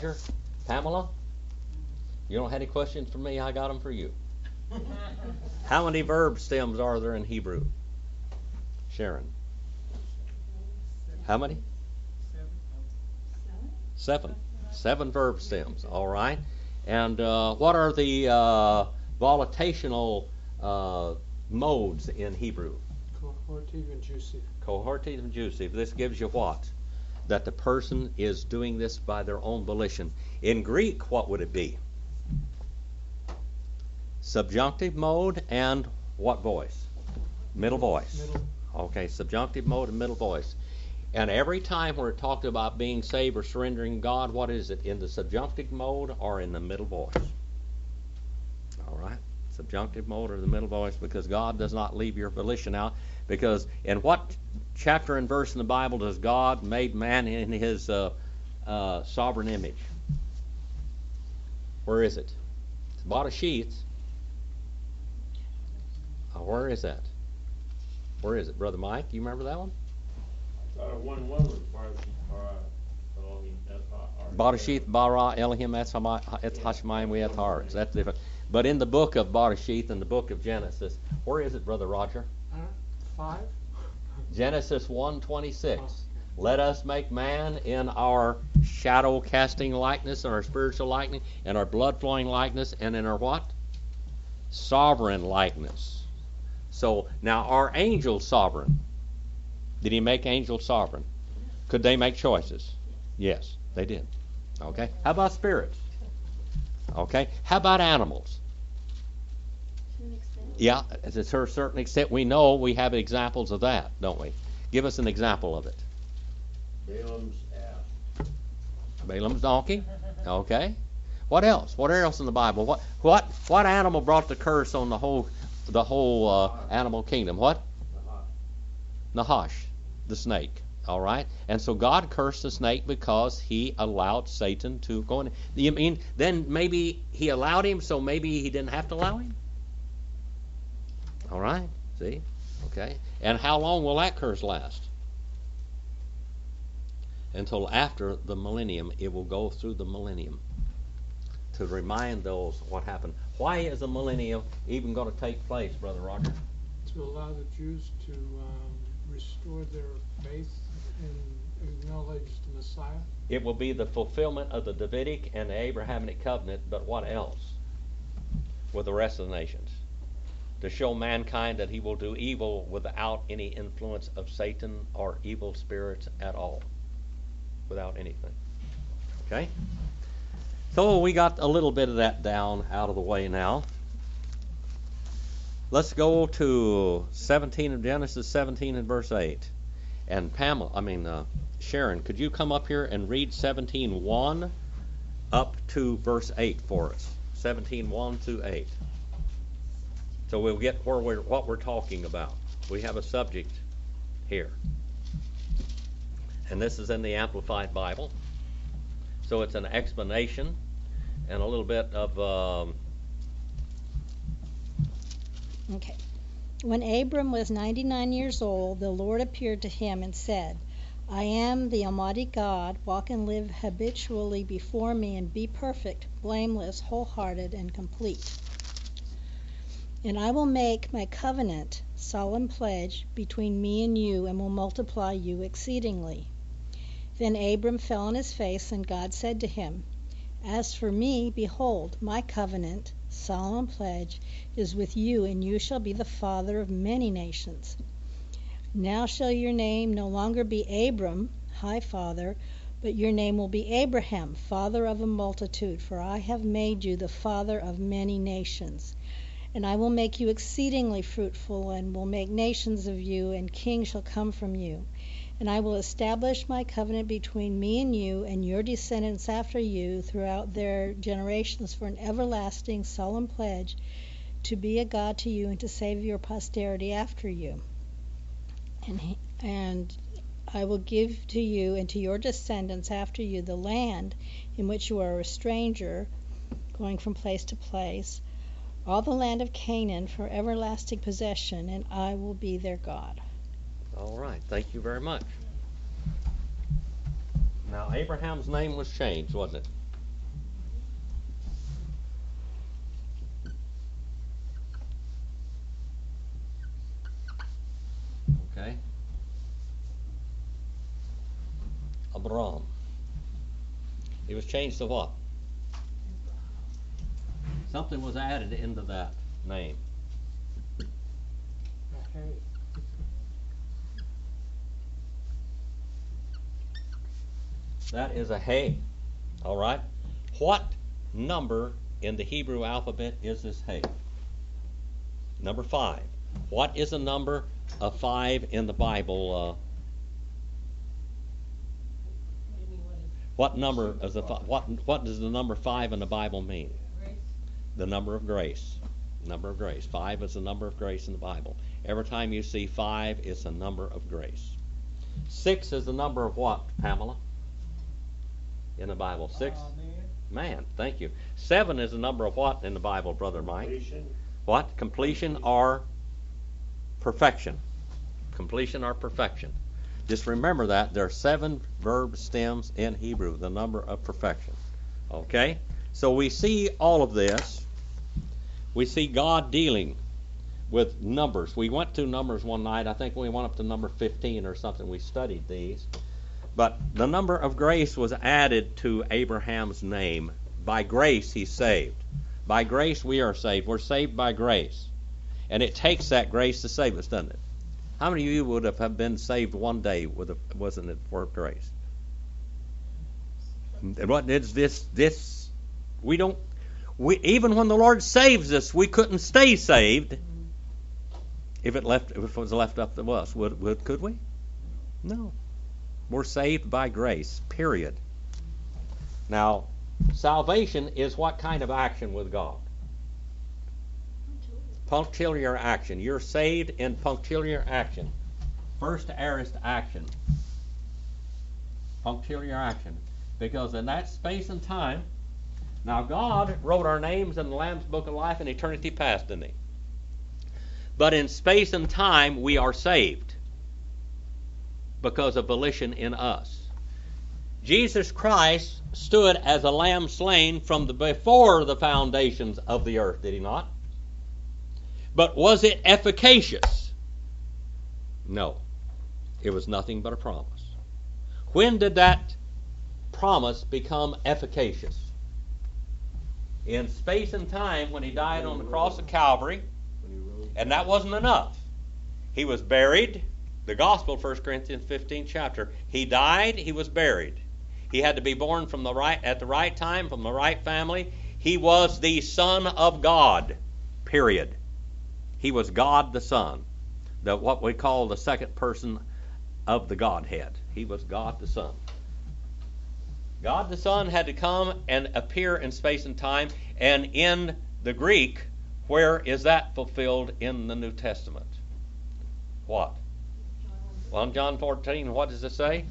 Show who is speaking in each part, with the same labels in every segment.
Speaker 1: Here, Pamela, you don't have any questions for me? I got them for you. How many verb stems are there in Hebrew? Sharon. How many? Seven. Seven verb stems. All right. And what are the volitational modes in Hebrew?
Speaker 2: Cohortive and juicy.
Speaker 1: Cohortive and juicy. This gives you what? That the person is doing this by their own volition. In Greek, what would it be? Subjunctive mode and what voice? Middle voice.
Speaker 2: Middle.
Speaker 1: Okay, subjunctive mode and middle voice. And every time we're talking about being saved or surrendering God, what is it? In the subjunctive mode or in the middle voice? All right, subjunctive mode or the middle voice, because God does not leave your volition out. Because in what chapter and verse in the Bible does God made man in his sovereign image? Where is it? It's Barashith. Where is that? Where is it, Brother Mike? You remember that one?
Speaker 3: One was
Speaker 1: Barashith bara Elohim et Hashmayim ve'et haaretz. That's different. But in the book of Barashith, in the book of Genesis, where is it, Brother Roger?
Speaker 2: 5.
Speaker 1: Genesis 1:26.
Speaker 2: Oh, okay.
Speaker 1: Let us make man in our shadow casting likeness, and our spiritual likeness, and our blood flowing likeness, and in our what? Sovereign likeness. So now, are angels sovereign? Did he make angels sovereign? Could they make choices? Yes, they did. Okay. How about spirits? Okay. How about animals? Yeah, to a certain extent, we know we have examples of that, don't we? Give us an example of it.
Speaker 3: Balaam's ass.
Speaker 1: Balaam's donkey. Okay. What else? What else in the Bible? What animal brought the curse on the whole animal kingdom? What? Nahash, the snake. All right. And so God cursed the snake because he allowed Satan to go in. You mean then maybe he allowed him, so maybe he didn't have to allow him? All right. See? Okay. And how long will that curse last? Until after the millennium. It will go through the millennium to remind those what happened. Why is the millennium even going to take place, Brother Roger?
Speaker 2: To allow the Jews to restore their faith and acknowledge the Messiah.
Speaker 1: It will be the fulfillment of the Davidic and the Abrahamic covenant, but what else? With the rest of the nations. To show mankind that he will do evil without any influence of Satan or evil spirits at all. Without anything. Okay? So we got a little bit of that down out of the way now. Let's go to 17 of Genesis 17 and verse 8. And Sharon, could you come up here and read 17:1 up to verse 8 for us? 17:1 through 8. So we'll get what we're talking about. We have a subject here. And this is in the Amplified Bible. So it's an explanation and a little bit of...
Speaker 4: Okay. When Abram was 99 years old, the Lord appeared to him and said, I am the Almighty God. Walk and live habitually before me and be perfect, blameless, wholehearted, and complete. And I will make my covenant, solemn pledge, between me and you, and will multiply you exceedingly. Then Abram fell on his face, and God said to him, As for me, behold, my covenant, solemn pledge, is with you, and you shall be the father of many nations. Now shall your name no longer be Abram, high father, but your name will be Abraham, father of a multitude, for I have made you the father of many nations. And I will make you exceedingly fruitful, and will make nations of you, and kings shall come from you. And I will establish my covenant between me and you and your descendants after you throughout their generations for an everlasting solemn pledge to be a God to you and to save your posterity after you. And I will give to you and to your descendants after you the land in which you are a stranger, going from place to place, all the land of Canaan for everlasting possession, and I will be their God.
Speaker 1: All right, thank you very much. Now, Abraham's name was changed, wasn't it? Abram. It was changed to what? Something was added into that name.
Speaker 2: Hey.
Speaker 1: That is a hey. All right. What number in the Hebrew alphabet is this hey? Number 5. What is the number of 5 in the Bible? What number is the what does the number 5 in the Bible mean?
Speaker 5: Grace.
Speaker 1: The number of grace. Number of grace. 5 is the number of grace in the Bible. Every time you see 5, it's a number of grace. 6 is the number of what, Pamela? In the Bible, 6. Man, thank you. 7 is the number of what in the Bible, Brother Mike?
Speaker 3: Completion.
Speaker 1: What? Completion or perfection. Completion or perfection. Just remember that there are 7 verb stems in Hebrew, the number of perfection. Okay? So we see all of this. We see God dealing with numbers. We went to numbers one night. I think we went up to number 15 or something. We studied these. But the number of grace was added to Abraham's name. By grace he's saved. By grace we are saved. We're saved by grace. And it takes that grace to save us, doesn't it? How many of you would have been saved one day wasn't it for grace? What is this? Even when the Lord saves us, we couldn't stay saved if it was left up to us. Could we? No. We're saved by grace, period. Now, salvation is what kind of action with God? Punctiliar action. You're saved in punctiliar action. First aorist action. Punctiliar action. Because in that space and time, now God wrote our names in the Lamb's Book of Life in eternity past, didn't he? But in space and time, we are saved because of volition in us. Jesus Christ stood as a lamb slain from before the foundations of the earth, did he not? But was it efficacious? No. It was nothing but a promise. When did that promise become efficacious? In space and time, when he died on the cross of Calvary, and that wasn't enough. He was buried. The gospel, 1 Corinthians 15 chapter. He died, he was buried. He had to be born at the right time, from the right family. He was the Son of God, period. He was God the Son, what we call the second person of the Godhead. He was God the Son. God the Son had to come and appear in space and time, and in the Greek, where is that fulfilled in the New Testament? What? Well, in John 14, what does it say?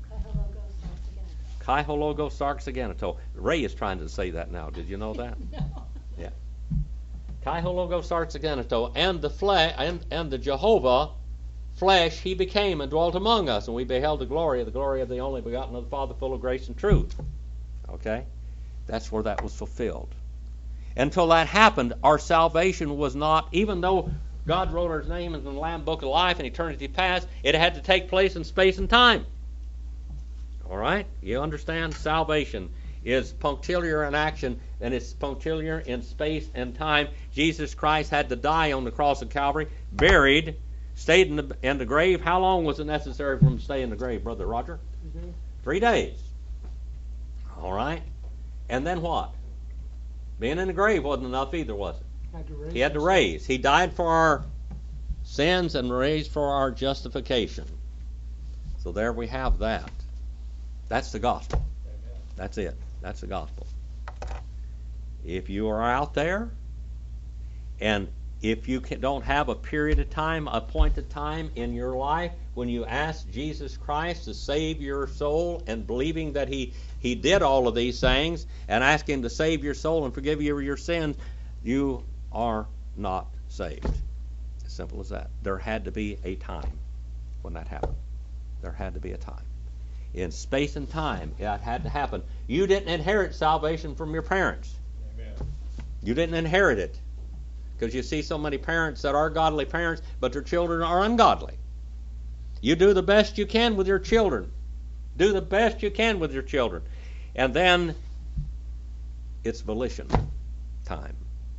Speaker 1: Kai ho logo sarx aganato. Ray is trying to say that now. Did you know that?
Speaker 4: No.
Speaker 1: Yeah. Kai ho logo sarx aganato. And the flesh and the Jehovah flesh he became and dwelt among us, and we beheld the glory of the only begotten of the Father, full of grace and truth. Okay? That's where that was fulfilled. Until that happened, our salvation was not, even though God wrote our name in the Lamb Book of Life in eternity past, it had to take place in space and time. All right? You understand? Salvation is punctiliar in action, and it's punctiliar in space and time. Jesus Christ had to die on the cross of Calvary, buried, stayed in the grave. How long was it necessary for him to stay in the grave, Brother Roger? 3 days. All right? And then what? Being in the grave wasn't enough either, was it? He had to raise. He died for our sins and raised for our justification. So there we have that. That's the gospel. That's it. That's the gospel. If you are out there, and if you don't have a period of time, appointed time in your life when you ask Jesus Christ to save your soul, and believing that He did all of these things, and ask Him to save your soul and forgive you of your sins, you are not saved. As simple as that. There had to be a time when that happened. There had to be a time. In space and time, it had to happen. You didn't inherit salvation from your parents.
Speaker 3: Amen.
Speaker 1: You didn't inherit it. Because you see so many parents that are godly parents, but their children are ungodly. You do the best you can with your children. Do the best you can with your children. And then it's volition time.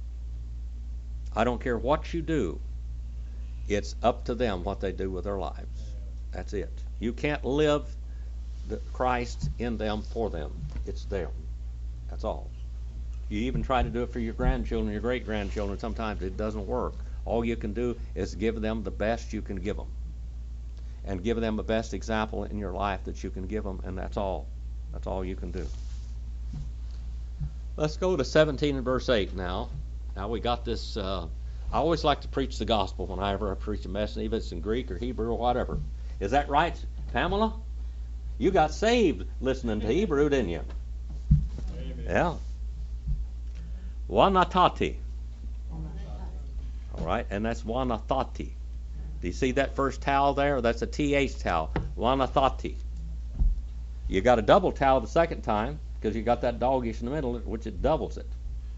Speaker 1: I don't care what you do. It's up to them what they do with their lives. That's it. You can't live Christ in them for them. It's them. That's all. You even try to do it for your grandchildren, your great-grandchildren. Sometimes it doesn't work. All you can do is give them the best you can give them. And give them the best example in your life that you can give them, and that's all. That's all you can do. Let's go to 17 and verse 8 now. Now we got this. I always like to preach the gospel whenever I preach a message, even if it's in Greek or Hebrew or whatever. Is that right, Pamela? You got saved listening to Hebrew, didn't you?
Speaker 3: Amen.
Speaker 1: Yeah. Wanatati. All right, and that's wanathati. Do you see that first towel there? That's a TH towel. Wanathati. You got a double towel the second time because you got that doggish in the middle, which it doubles it.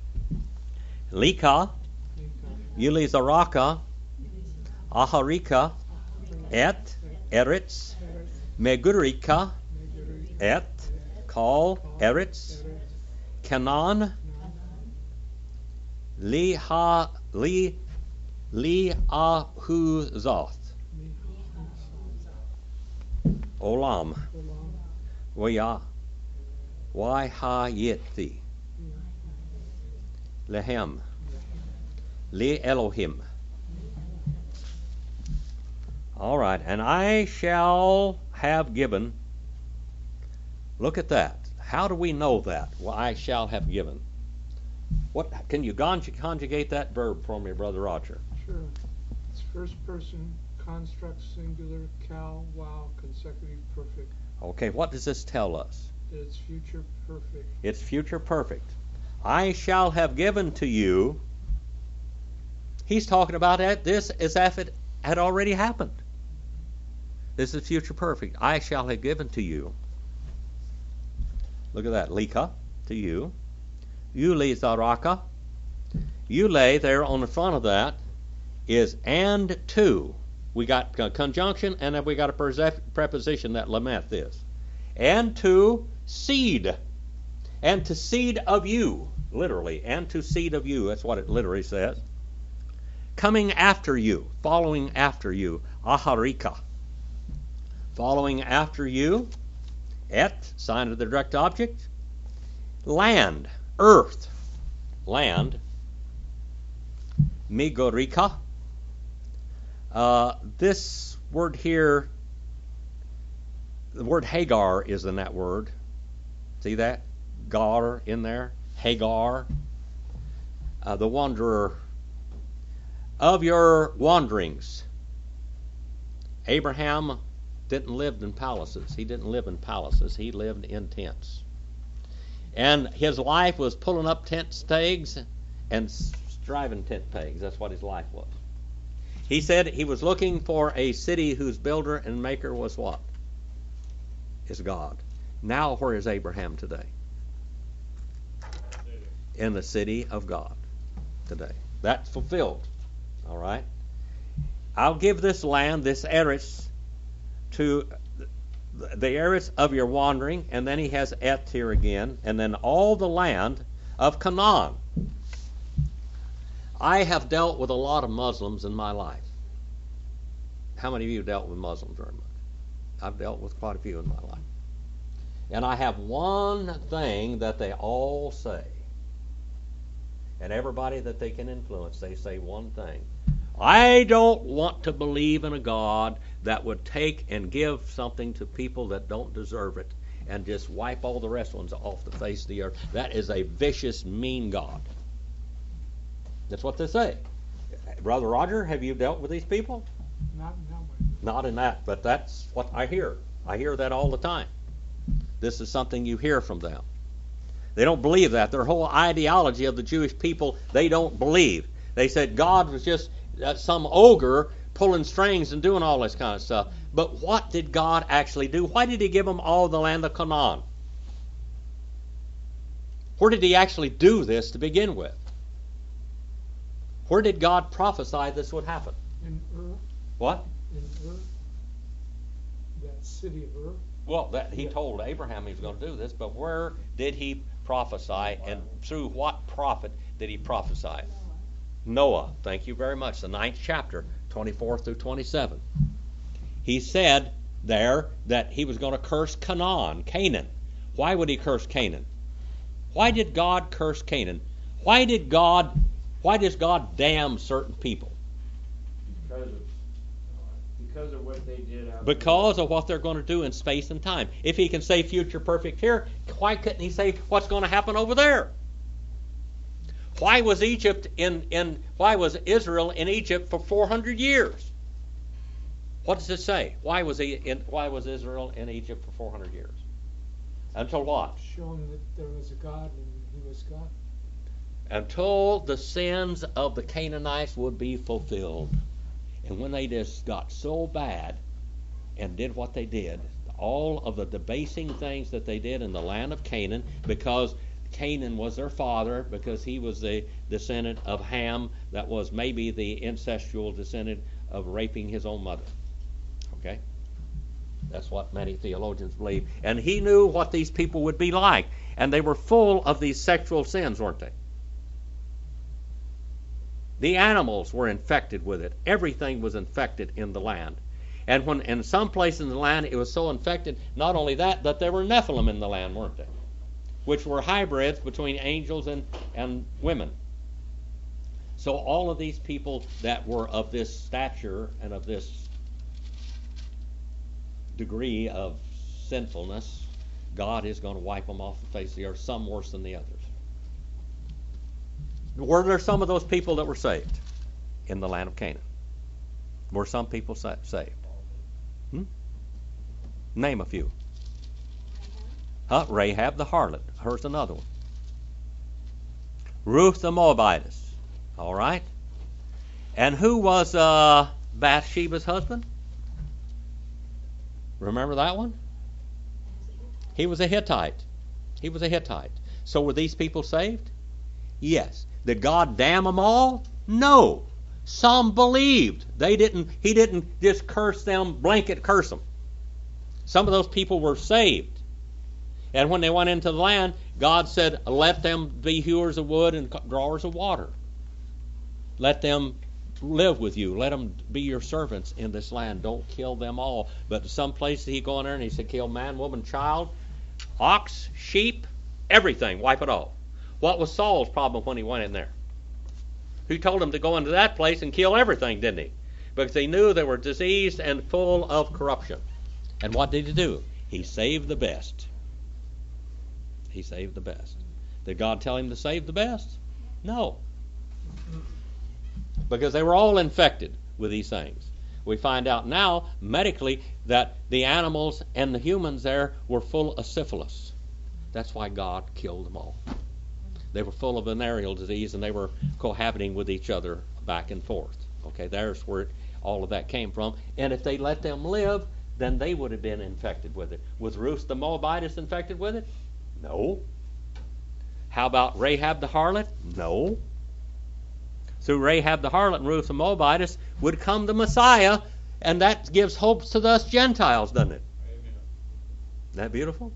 Speaker 1: Lika, Yulizaraka, Aharika, Et, Eretz, Megurika, Et, Kal, Eretz, Canaan, Liahuzoth, Olam, Waya, Waihayethi, Lehem, Le Elohim. All right, and I shall have given. Look at that. How do we know that? Well, I shall have given. What can you conjugate that verb for me, Brother Roger?
Speaker 2: Sure. It's first person, construct singular, cal, wow, consecutive perfect.
Speaker 1: Okay, what does this tell us?
Speaker 2: It's future perfect.
Speaker 1: It's future perfect. I shall have given to you. He's talking about this as if it had already happened. This is future perfect. I shall have given to you. Look at that. Lika, to you. Yule zaraka. Yule there on the front of that is and to. We got a conjunction and then we got a preposition that lameth is. And to seed. And to seed of you. Literally. And to seed of you. That's what it literally says. Coming after you. Following after you. Aharika. Following after you. Et, sign of the direct object. Land. Earth. Land. Migorika. This word here, the word Hagar is in that word. See that? Gar in there. Hagar. The wanderer. Of your wanderings. Abraham didn't live in palaces. He didn't live in palaces. He lived in tents. And his life was pulling up tent stakes and driving tent pegs. That's what his life was. He said he was looking for a city whose builder and maker was what? Is God. Now where is Abraham today? In the city of God today. That's fulfilled. All right? I'll give this land, this Eretz, to the Eretz of your wandering, and then he has Et here again, and then all the land of Canaan. I have dealt with a lot of Muslims in my life. How many of you dealt with Muslims very much? I've dealt with quite a few in my life. And I have one thing that they all say. And everybody that they can influence, they say one thing. I don't want to believe in a God that would take and give something to people that don't deserve it and just wipe all the rest ones off the face of the earth. That is a vicious, mean God. That's what they say. Brother Roger, have you dealt with these people?
Speaker 2: Not in that way.
Speaker 1: Not in that, but that's what I hear. I hear that all the time. This is something you hear from them. They don't believe that. Their whole ideology of the Jewish people, they don't believe. They said God was just some ogre pulling strings and doing all this kind of stuff. But what did God actually do? Why did he give them all the land of Canaan? Where did he actually do this to begin with? Where did God prophesy this would happen?
Speaker 2: In Ur.
Speaker 1: What?
Speaker 2: In Ur. That city of Ur.
Speaker 1: Well, that he told Abraham he was going to do this, but where did he prophesy, and through what prophet did he prophesy? Noah. Thank you very much. The 9th chapter, 24 through 27. He said there that he was going to curse Canaan. Why would he curse Canaan? Why did God curse Canaan? Why does God damn certain people?
Speaker 3: Because of what they did.
Speaker 1: Because of what they're going to do in space and time. If he can say future perfect here, why couldn't he say what's going to happen over there? Why was why was Israel in Egypt for 400 years? What does it say? Why was Israel in Egypt for 400 years? Until what?
Speaker 2: Showing that there was a God and he was God.
Speaker 1: Until the sins of the Canaanites would be fulfilled. And when they just got so bad and did what they did, all of the debasing things that they did in the land of Canaan, because Canaan was their father, because he was the descendant of Ham, that was maybe the incestual descendant of raping his own mother. Okay? That's what many theologians believe. And he knew what these people would be like. And they were full of these sexual sins, weren't they? The animals were infected with it. Everything was infected in the land. And when in some place in the land it was so infected, not only that there were Nephilim in the land, weren't there? Which were hybrids between angels and women. So all of these people that were of this stature and of this degree of sinfulness, God is going to wipe them off the face of the earth, some worse than the others. Were there some of those people that were saved in the land of Canaan? Were some people saved? Name a few. Rahab the harlot. Here's another one. Ruth the Moabitess. All right. And who was Bathsheba's husband? Remember that one? He was a Hittite. So were these people saved? Yes. Did God damn them all? No. Some believed. He didn't just curse them, blanket curse them. Some of those people were saved. And when they went into the land, God said, let them be hewers of wood and drawers of water. Let them live with you. Let them be your servants in this land. Don't kill them all. But some places he go in there and he said, kill man, woman, child, ox, sheep, everything. Wipe it all. What was Saul's problem when he went in there? He told him to go into that place and kill everything, didn't he? Because he knew they were diseased and full of corruption. And what did he do? He saved the best. He saved the best. Did God tell him to save the best? No. Because they were all infected with these things. We find out now, medically, that the animals and the humans there were full of syphilis. That's why God killed them all. They were full of venereal disease, and they were cohabiting with each other back and forth. Okay, there's where all of that came from. And if they let them live, then they would have been infected with it. Was Ruth the Moabitess infected with it? No. How about Rahab the harlot? No. Through Rahab the harlot and Ruth the Moabitess would come the Messiah, and that gives hopes to us Gentiles, doesn't it? Amen. Isn't that beautiful?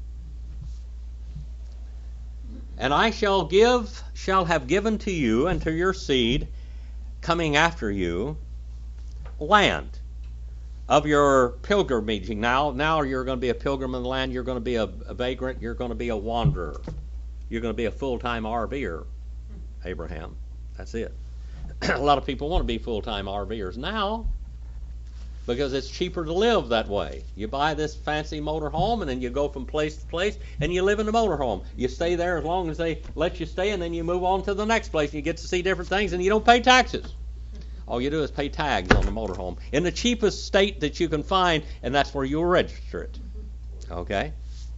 Speaker 1: And I shall have given to you and to your seed coming after you land of your pilgrimaging. Now you're going to be a pilgrim in the land. You're going to be a vagrant. You're going to be a wanderer. You're going to be a full-time RVer, Abraham. That's it. A lot of people want to be full-time RVers now because it's cheaper to live that way. You buy this fancy motor home, and then you go from place to place, and you live in the motor home. You stay there as long as they let you stay, and then you move on to the next place, and you get to see different things, and you don't pay taxes. All you do is pay tags on the motorhome in the cheapest state that you can find, and that's where you'll register it. Okay?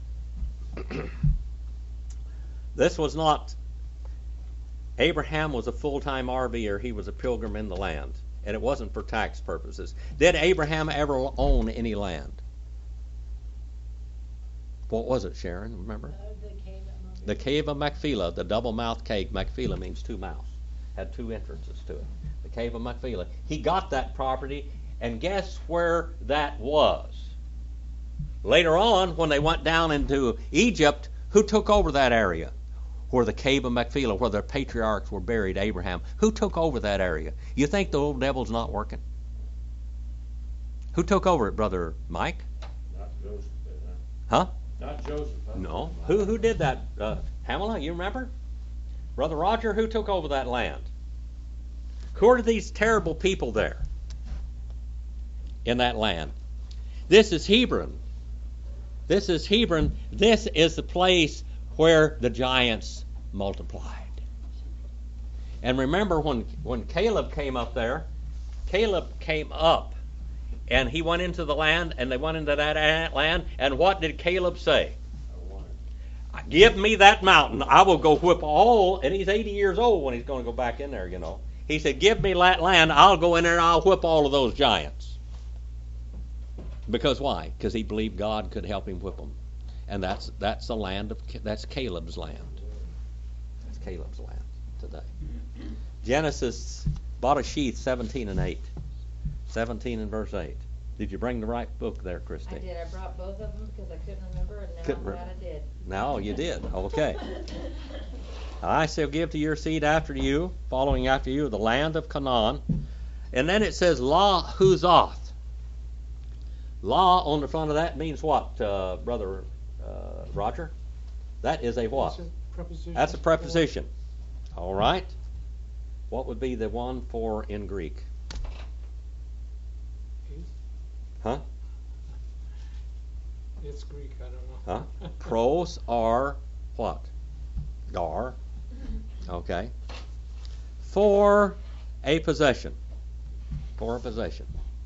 Speaker 1: This was not... Abraham was a full-time RVer. He was a pilgrim in the land, and it wasn't for tax purposes. Did Abraham ever own any land? What was it, Sharon? Remember? The cave of Machpelah, the double-mouthed cave. Machpelah means two mouths. Had two entrances to it. The cave of Machpelah. He got that property, and guess where that was? Later on, when they went down into Egypt, who took over that area? Where the cave of Machpelah, where their patriarchs were buried, Abraham. Who took over that area? You think the old devil's not working? Who took over it, Brother Mike?
Speaker 3: Not Joseph,
Speaker 1: Huh?
Speaker 3: Not Joseph. Huh?
Speaker 1: No. Who did that? Pamela, you remember? Brother Roger, who took over that land? Who are these terrible people there in that land? This is Hebron. This is Hebron. This is the place where the giants multiplied. And remember when Caleb came up there, Caleb came up and he went into the land, and they went into that land, and what did Caleb say? Give me that mountain. I will go whip all, and he's 80 years old when he's going to go back in there, you know. He said, give me that land. I'll go in there and I'll whip all of those giants. Because why? Because he believed God could help him whip them. And that's the land that's Caleb's land. That's Caleb's land today. Genesis, bought a sheath, 17 and 8. 17 and verse 8. Did you bring the right book there, Christy?
Speaker 5: I did. I brought both of them because I couldn't remember, and now I'm glad I did.
Speaker 1: No, you did. Okay. I shall give to your seed after you, following after you, the land of Canaan. And then it says, La Huzoth. La on the front of that means what, Brother Roger? That is a what?
Speaker 2: That's a preposition.
Speaker 1: That's a preposition. All right. What would be the one for in Greek? Huh?
Speaker 2: It's Greek, I don't know.
Speaker 1: Huh? Pros are what? Gar. Okay. For a possession. For a possession.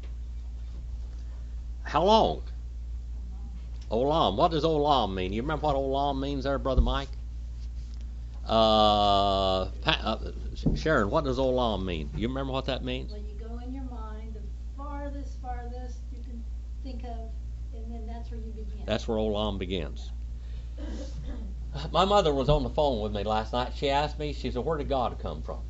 Speaker 1: How long? Olam. What does olam mean? You remember what olam means there, Brother Mike? Sharon, what does olam mean? You remember what that means?
Speaker 4: Well, you go in your mind, the farthest you can think of, and then that's where you begin.
Speaker 1: That's where olam begins. My mother was on the phone with me last night. She asked me, she said, where did God come from?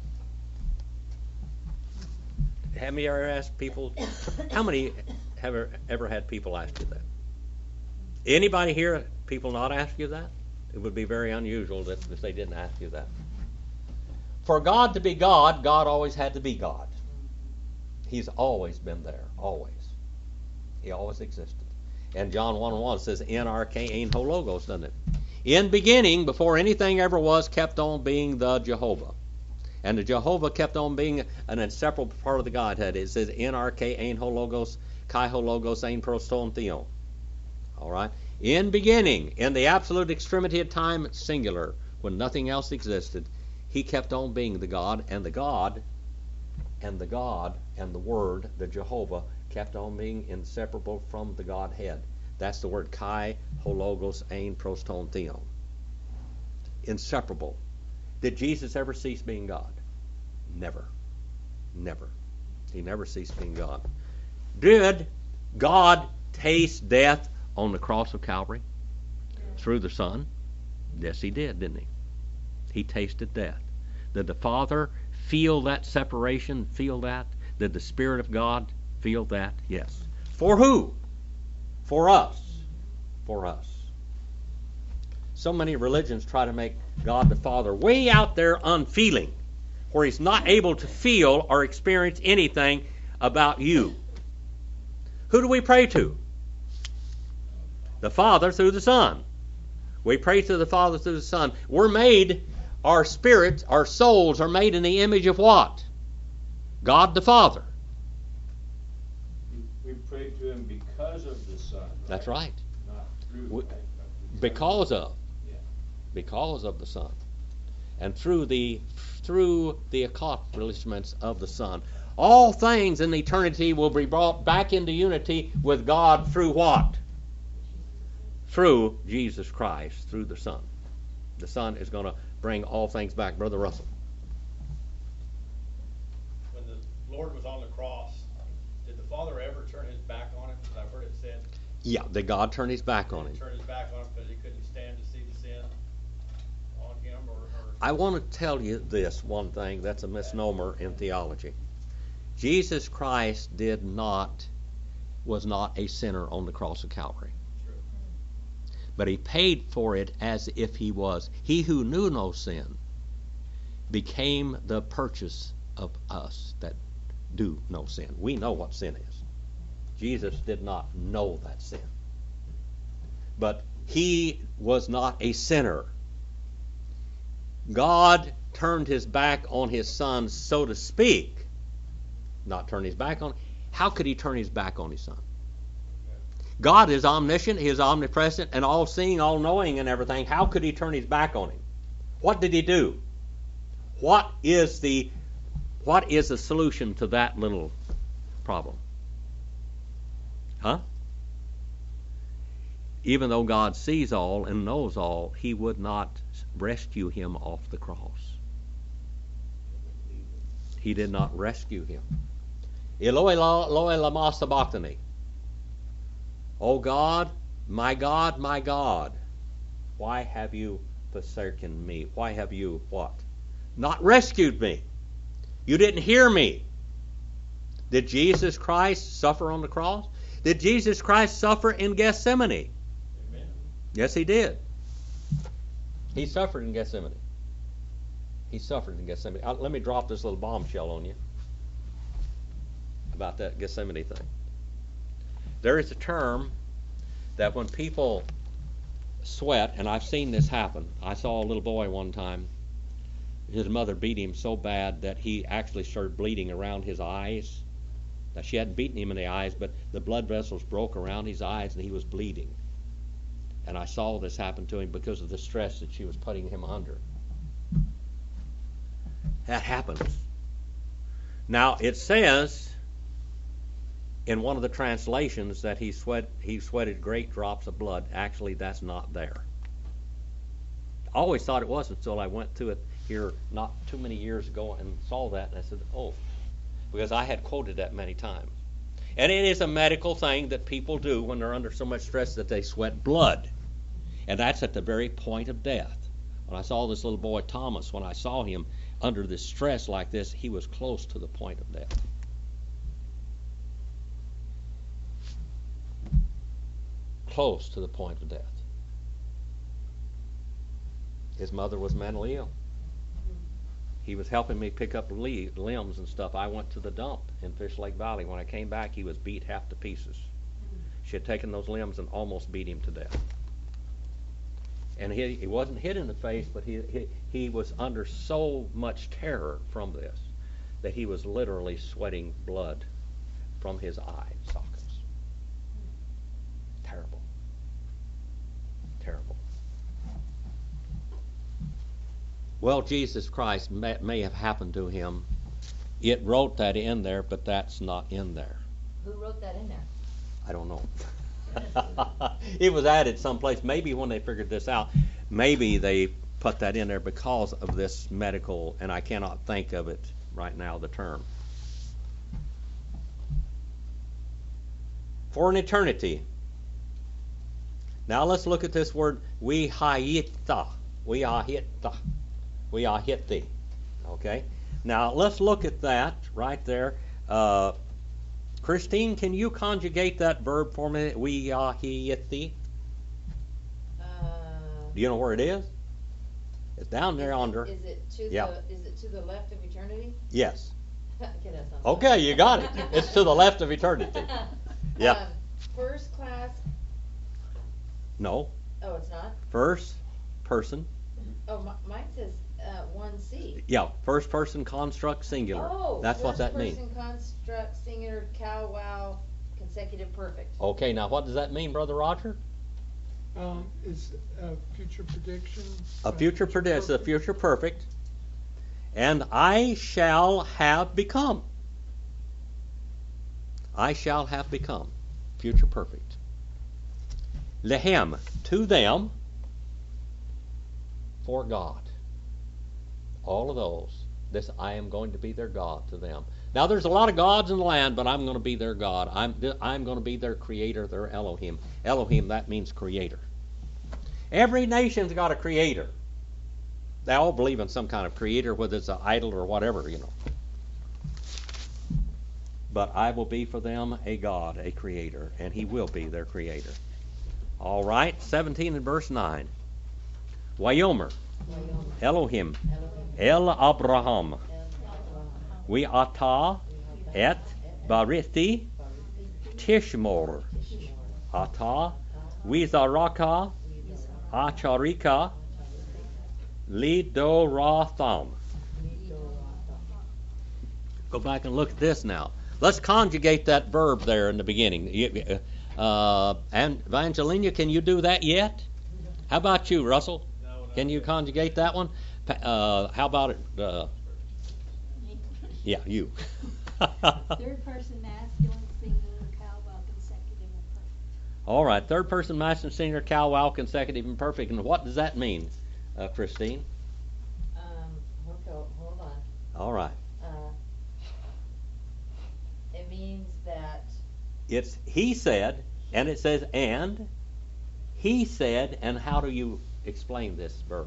Speaker 1: Have you ever asked people, how many have ever had people ask you that? Anybody here, people not ask you that? It would be very unusual if they didn't ask you that. For God to be God, God always had to be God. He's always been there, always. He always existed. And John 1:1 says, in arche ein ho logos, doesn't it? In beginning, before anything ever was, kept on being the Jehovah. And the Jehovah kept on being an inseparable part of the Godhead. It says, in arche ein ho logos, kai ho logos ein proston theon. All right? In beginning, in the absolute extremity of time, singular, when nothing else existed, he kept on being the God, and the God, and the God, and the Word, the Jehovah, kept on being inseparable from the Godhead. That's the word kai hologos ein proston theon. Inseparable. Did Jesus ever cease being God? Never. Never. He never ceased being God. Did God taste death on the cross of Calvary through the Son? Yes, he did, didn't he? He tasted death. Did the Father feel that separation, feel that? Did the Spirit of God feel that? Yes. For who? For us. For us. So many religions try to make God the Father way out there unfeeling, where he's not able to feel or experience anything about you. Who do we pray to? The Father through the Son. We pray to the Father through the Son. We're made, our spirits, our souls are made in the image of what? God the Father.
Speaker 3: We pray to him because of the Son.
Speaker 1: That's right.
Speaker 3: Not through
Speaker 1: Because of.
Speaker 3: Yeah.
Speaker 1: Because of the Son. And through the accomplishments of the Son. All things in eternity will be brought back into unity with God through what? Through Jesus Christ, through the Son. The Son is going to bring all things back. Brother Russell.
Speaker 6: When the Lord was on the cross, did the Father ever turn his back on him? Because I've heard it said.
Speaker 1: Yeah, did God turn his back on him?
Speaker 6: Turn his back on him because he couldn't stand to see the sin on him, or
Speaker 1: I want to tell you this one thing that's a misnomer in theology. Jesus Christ was not a sinner on the cross of Calvary.
Speaker 6: True.
Speaker 1: But he paid for it as if he was. He who knew no sin became the purchase of us that do know sin. We know what sin is. Jesus did not know that sin. But he was not a sinner. God turned his back on his son, so to speak. Not turn his back on. How could he turn his back on his son? God is omniscient, he is omnipresent, and all-seeing, all-knowing, and everything. How could he turn his back on him? What did he do? What is the solution to that little problem? Huh? Even though God sees all and knows all, he would not rescue him off the cross. He did not rescue him. Eloi, Eloi, lama sabachthani. O God, my God, my God, why have you forsaken me? Why have you what? Not rescued me. You didn't hear me. Did Jesus Christ suffer on the cross? Did Jesus Christ suffer in Gethsemane?
Speaker 6: Amen.
Speaker 1: Yes, he did. He suffered in Gethsemane. He suffered in Gethsemane. Let me drop this little bombshell on you about that Gethsemane thing. There is a term that when people sweat, and I've seen this happen. I saw a little boy one time. His mother beat him so bad that he actually started bleeding around his eyes. Now, she hadn't beaten him in the eyes, but the blood vessels broke around his eyes and he was bleeding. And I saw this happen to him because of the stress that she was putting him under. That happens. Now, it says in one of the translations that he sweated great drops of blood. Actually, that's not there. I always thought it was until I went to it here not too many years ago and saw that, and I said, oh, because I had quoted that many times. And it is a medical thing that people do when they're under so much stress that they sweat blood. And that's at the very point of death. When I saw this little boy, Thomas, when I saw him under this stress like this, he was close to the point of death. Close to the point of death. His mother was mentally ill. He was helping me pick up limbs and stuff. I went to the dump in Fish Lake Valley. When I came back, he was beat half to pieces. She had taken those limbs and almost beat him to death. And he wasn't hit in the face, but he was under so much terror from this that he was literally sweating blood from his eye sockets. Terrible. Terrible. Well, Jesus Christ may have happened to him. It wrote that in there, but that's not in there.
Speaker 5: Who wrote that in there?
Speaker 1: I don't know. It was added someplace. Maybe when they figured this out, maybe they put that in there because of this medical, and I cannot think of it right now, the term. For an eternity. Now let's look at this word, vihayita. Vihayita. Vihayiti. Okay? Now let's look at that right there. Christine, can you conjugate that verb for me? Vihayiti. Do you know where it is? It's down there under.
Speaker 5: Is it to the left of eternity?
Speaker 1: Yes.
Speaker 5: Okay, that sounds
Speaker 1: Okay, you got it. It's to the left of eternity. Yeah.
Speaker 5: First class.
Speaker 1: No.
Speaker 5: Oh, it's not?
Speaker 1: First person.
Speaker 5: Oh, mine says 1C.
Speaker 1: Yeah, first person construct singular.
Speaker 5: Oh,
Speaker 1: that's what that means.
Speaker 5: First person construct singular cow wow consecutive perfect.
Speaker 1: Okay, now what does that mean, Brother Roger?
Speaker 2: It's a future prediction.
Speaker 1: A future prediction, a future perfect. And I shall have become. I shall have become. Future perfect. Lehem, to them, for God. All of those. I am going to be their God to them. Now there's a lot of gods in the land, but I'm going to be their God. I'm going to be their creator, their Elohim. Elohim, that means creator. Every nation's got a creator. They all believe in some kind of creator, whether it's an idol or whatever, you know. But I will be for them a God, a creator, and he will be their creator. All right, 17 and verse 9. Wayomer, Elohim, El Abraham, we ata et barithi tishmor, ata wizaraka acharika lidoratham. Go back and look at this now. Let's conjugate that verb there in the beginning. And Evangelina, can you do that yet? How about you, Russell? Can you conjugate that one? How about it? Yeah, you.
Speaker 4: Third person masculine, singular, Calwell, consecutive, and perfect.
Speaker 1: All right, third person masculine, singular, Calwell, consecutive, and perfect. And what does that mean, Christine?
Speaker 5: Hold on.
Speaker 1: All right.
Speaker 5: It means that
Speaker 1: It's he said, and it says and. He said, and how do you explain this verb?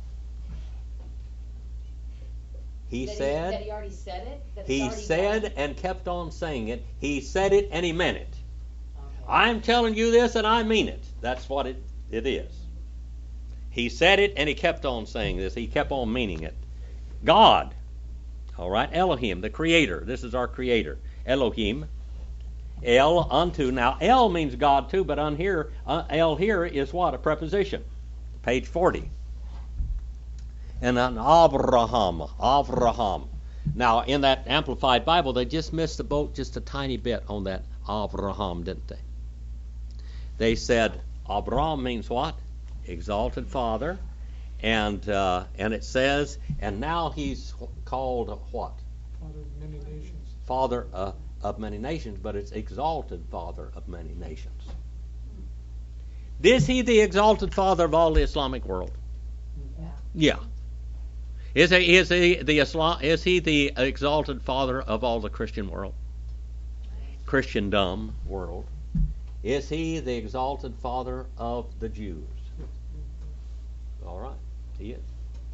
Speaker 1: He said.
Speaker 5: that he already said it. That it's
Speaker 1: He
Speaker 5: already
Speaker 1: said
Speaker 5: done?
Speaker 1: and kept on saying it. He said it and he meant it.
Speaker 5: Okay.
Speaker 1: I'm telling you this and I mean it. That's what it is. He said it and he kept on saying this. He kept on meaning it. God. All right. Elohim, the creator. This is our creator. Elohim. El unto. Now, El means God too, but on here, El here is what? A preposition. Page 40. And an Avraham. Now, in that Amplified Bible, they just missed the boat just a tiny bit on that Avraham, didn't they? They said Abraham means what? Exalted father. And it says, and now he's called what?
Speaker 2: Father of many nations.
Speaker 1: Father of many nations, but it's exalted father of many nations. Is he the exalted father of all the Islamic world? Yeah. Is he the exalted father of all the Christian world? Christendom world? Is he the exalted father of the Jews? All right, he is.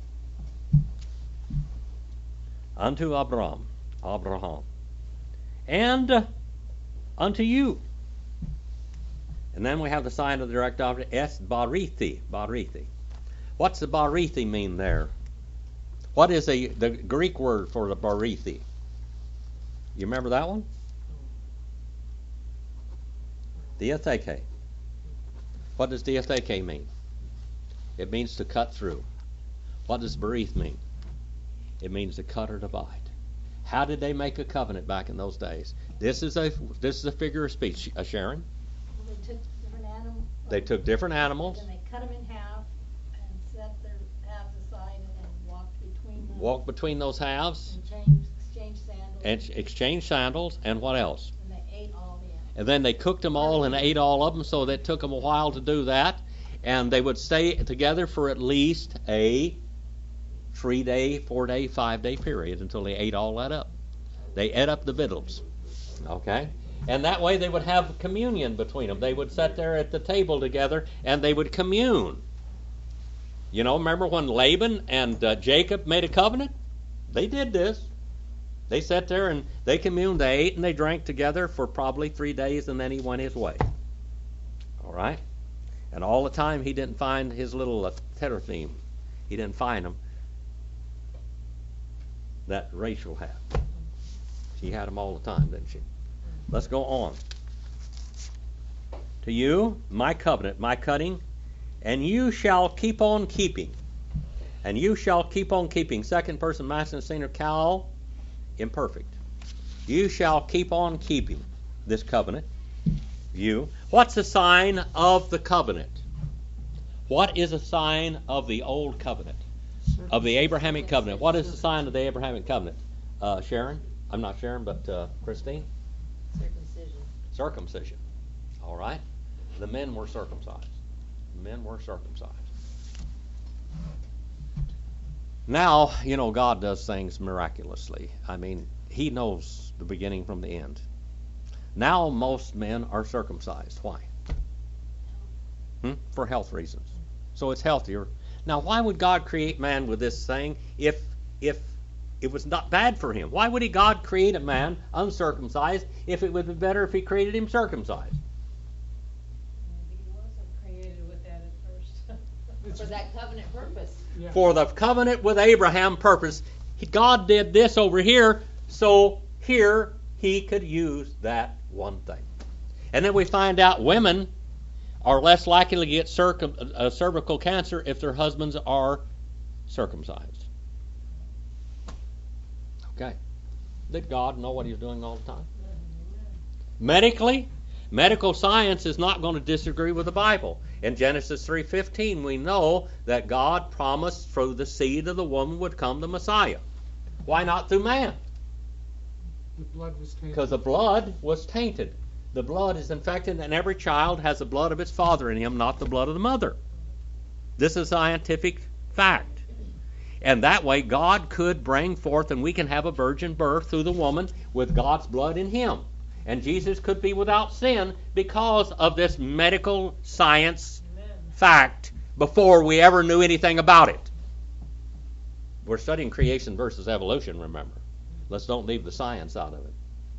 Speaker 1: Unto Abraham, and unto you. And then we have the sign of the direct object, es barithi. What's the barithi mean there? What is the Greek word for the barithi? You remember that one? Diatheke. What does diatheke mean? It means to cut through. What does barith mean? It means to cut or divide. How did they make a covenant back in those days? This is a figure of speech. Sharon?
Speaker 4: They took different animals.
Speaker 1: They took different animals.
Speaker 4: And they cut them in half and set their halves aside and then walked between them.
Speaker 1: Walked between those halves.
Speaker 4: And exchanged sandals.
Speaker 1: And exchanged sandals. And what else?
Speaker 4: And they ate all the animals.
Speaker 1: And then they cooked them all and ate all of them, so that took them a while to do that. And they would stay together for at least a 3-day, 4-day, 5-day period until they ate all that up. They ate up the victuals. Okay? And that way they would have communion between them. They would sit there at the table together and they would commune. You know, remember when Laban and Jacob made a covenant? They did this. They sat there and they communed. They ate and they drank together for probably 3 days, and then he went his way. All right? And all the time he didn't find his little teraphim. He didn't find them that Rachel had. She had them all the time, didn't she? Let's go on. To you, my covenant, my cutting, and you shall keep on keeping. And you shall keep on keeping. Second person masculine singular kal, imperfect. You shall keep on keeping this covenant. You. What's the sign of the covenant? What is a sign of the old covenant? Of the Abrahamic covenant. What is the sign of the Abrahamic covenant? Sharon? I'm not Sharon, but Christine? Circumcision. All right. The men were circumcised. Now, you know, God does things miraculously. I mean, He knows the beginning from the end. Now most men are circumcised. Why? For health reasons. So it's healthier. Now, why would God create man with this thing if it was not bad for him? Why would God create a man uncircumcised if it would be better if He created him circumcised?
Speaker 4: Maybe He wasn't
Speaker 5: For that covenant purpose.
Speaker 2: Yeah.
Speaker 1: For the covenant with Abraham purpose. God did this over here, so here he could use that one thing. And then we find out women are less likely to get cervical cancer if their husbands are circumcised. Okay. Did God know what he was doing all the time? Medically, medical science is not going to disagree with the Bible. In Genesis 3:15, we know that God promised through the seed of the woman would come the Messiah. Why not through man?
Speaker 2: The blood was tainted.
Speaker 1: Because the blood was tainted. The blood is infected, and every child has the blood of its father in him, not the blood of the mother. This is scientific fact. And that way God could bring forth, and we can have a virgin birth through the woman with God's blood in him. And Jesus could be without sin because of this medical science fact before we ever knew anything about it. We're studying creation versus evolution, remember. Let's don't leave the science out of it.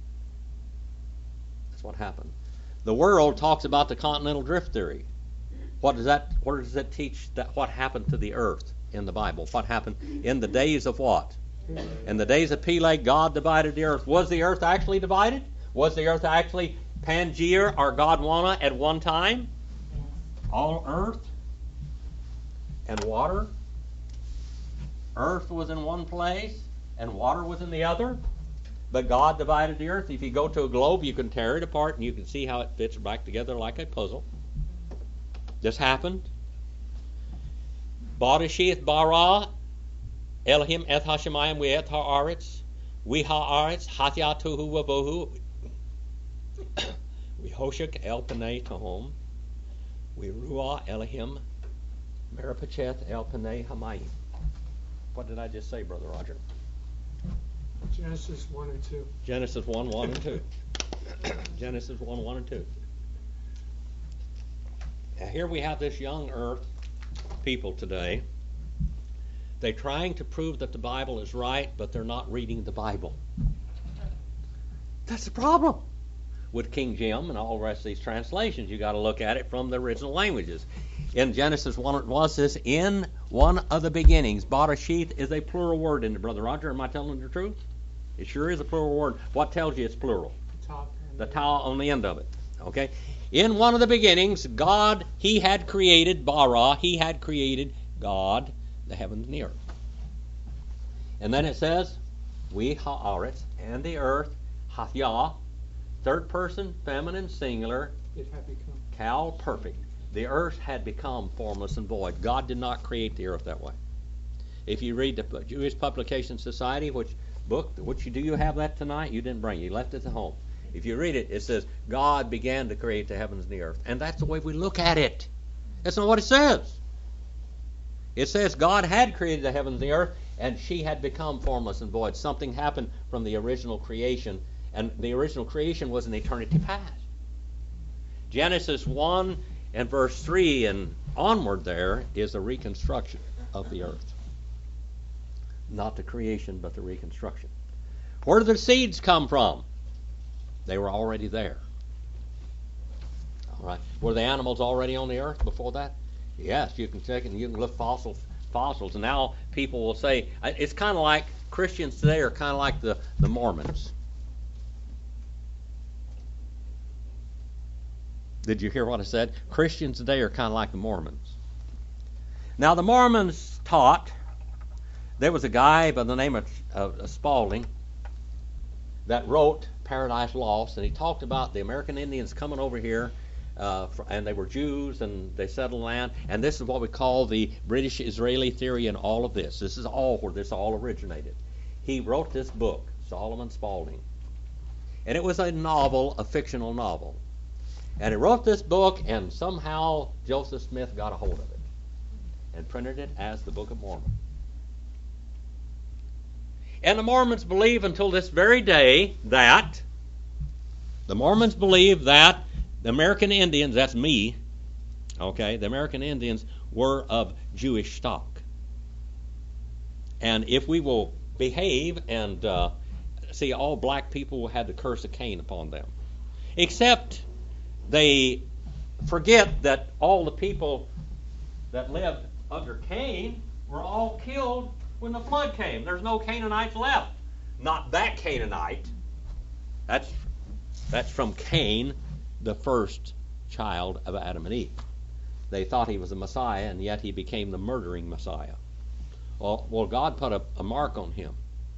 Speaker 1: That's what happened. The world talks about the continental drift theory. What does it teach that what happened to the earth in the Bible? What happened in the days of what? In the days of Peleg, God divided the earth. Was the earth actually divided? Was the earth actually Pangaea or Gondwana at one time? All earth and water. Earth was in one place and water was in the other. But God divided the earth. If you go to a globe, you can tear it apart and you can see how it fits back together like a puzzle. This happened. Barashith bara Elohim eth hashemayim we et haaretz we haaretz hatyatuhu wabohu we hoshek el panei tahom we ruah Elohim merapacheth el panei hamayim. What did I just say, Brother Roger?
Speaker 2: Genesis 1 and 2.
Speaker 1: Genesis 1, 1 and 2. Genesis 1, 1 and 2. Now here we have this young earth people today. They're trying to prove that the Bible is right, but they're not reading the Bible. That's the problem with King James and all the rest of these translations. You got to look at it from the original languages. In Genesis 1, it was this, in one of the beginnings. Barashith is a plural word in it, Brother Roger. Am I telling the truth? It sure is a plural word. What tells you it's plural? The ta on the end of it. Okay? In one of the beginnings, God, he had created bara, he had created God, the heavens and the earth. And then it says, we haaretz, and the earth, hathya, third person, feminine, singular,
Speaker 2: It had become.
Speaker 1: Cal, perfect. The earth had become formless and void. God did not create the earth that way. If you read the Jewish Publication Society, which do you have that tonight? You didn't bring it. You left it at home. If you read it, it says, God began to create the heavens and the earth. And that's the way we look at it. That's not what it says. It says God had created the heavens and the earth, and she had become formless and void. Something happened from the original creation, and the original creation was an eternity past. Genesis 1 and verse 3 and onward there is a reconstruction of the earth. Not the creation, but the reconstruction. Where did the seeds come from? They were already there. All right. Were the animals already on the earth before that? Yes, you can check it and you can look fossils. And now people will say, it's kind of like Christians today are kind of like the Mormons. Did you hear what I said? Christians today are kind of like the Mormons. Now the Mormons taught, there was a guy by the name of Spalding that wrote Paradise Lost, and he talked about the American Indians coming over here, and they were Jews, and they settled land, and this is what we call the British-Israeli theory and all of this. This is all where this all originated. He wrote this book, Solomon Spalding, and it was a novel, a fictional novel. And he wrote this book, and somehow Joseph Smith got a hold of it and printed it as the Book of Mormon. And the Mormons believe until this very day that the American Indians, that's me, okay, the American Indians were of Jewish stock. And if we will behave and see, all black people had the curse of Cain upon them. Except they forget that all the people that lived under Cain were all killed when the flood came. There's no Canaanites left. Not that Canaanite. That's from Cain, the first child of Adam and Eve. They thought he was the Messiah, and yet he became the murdering Messiah. Well, God put a mark on him.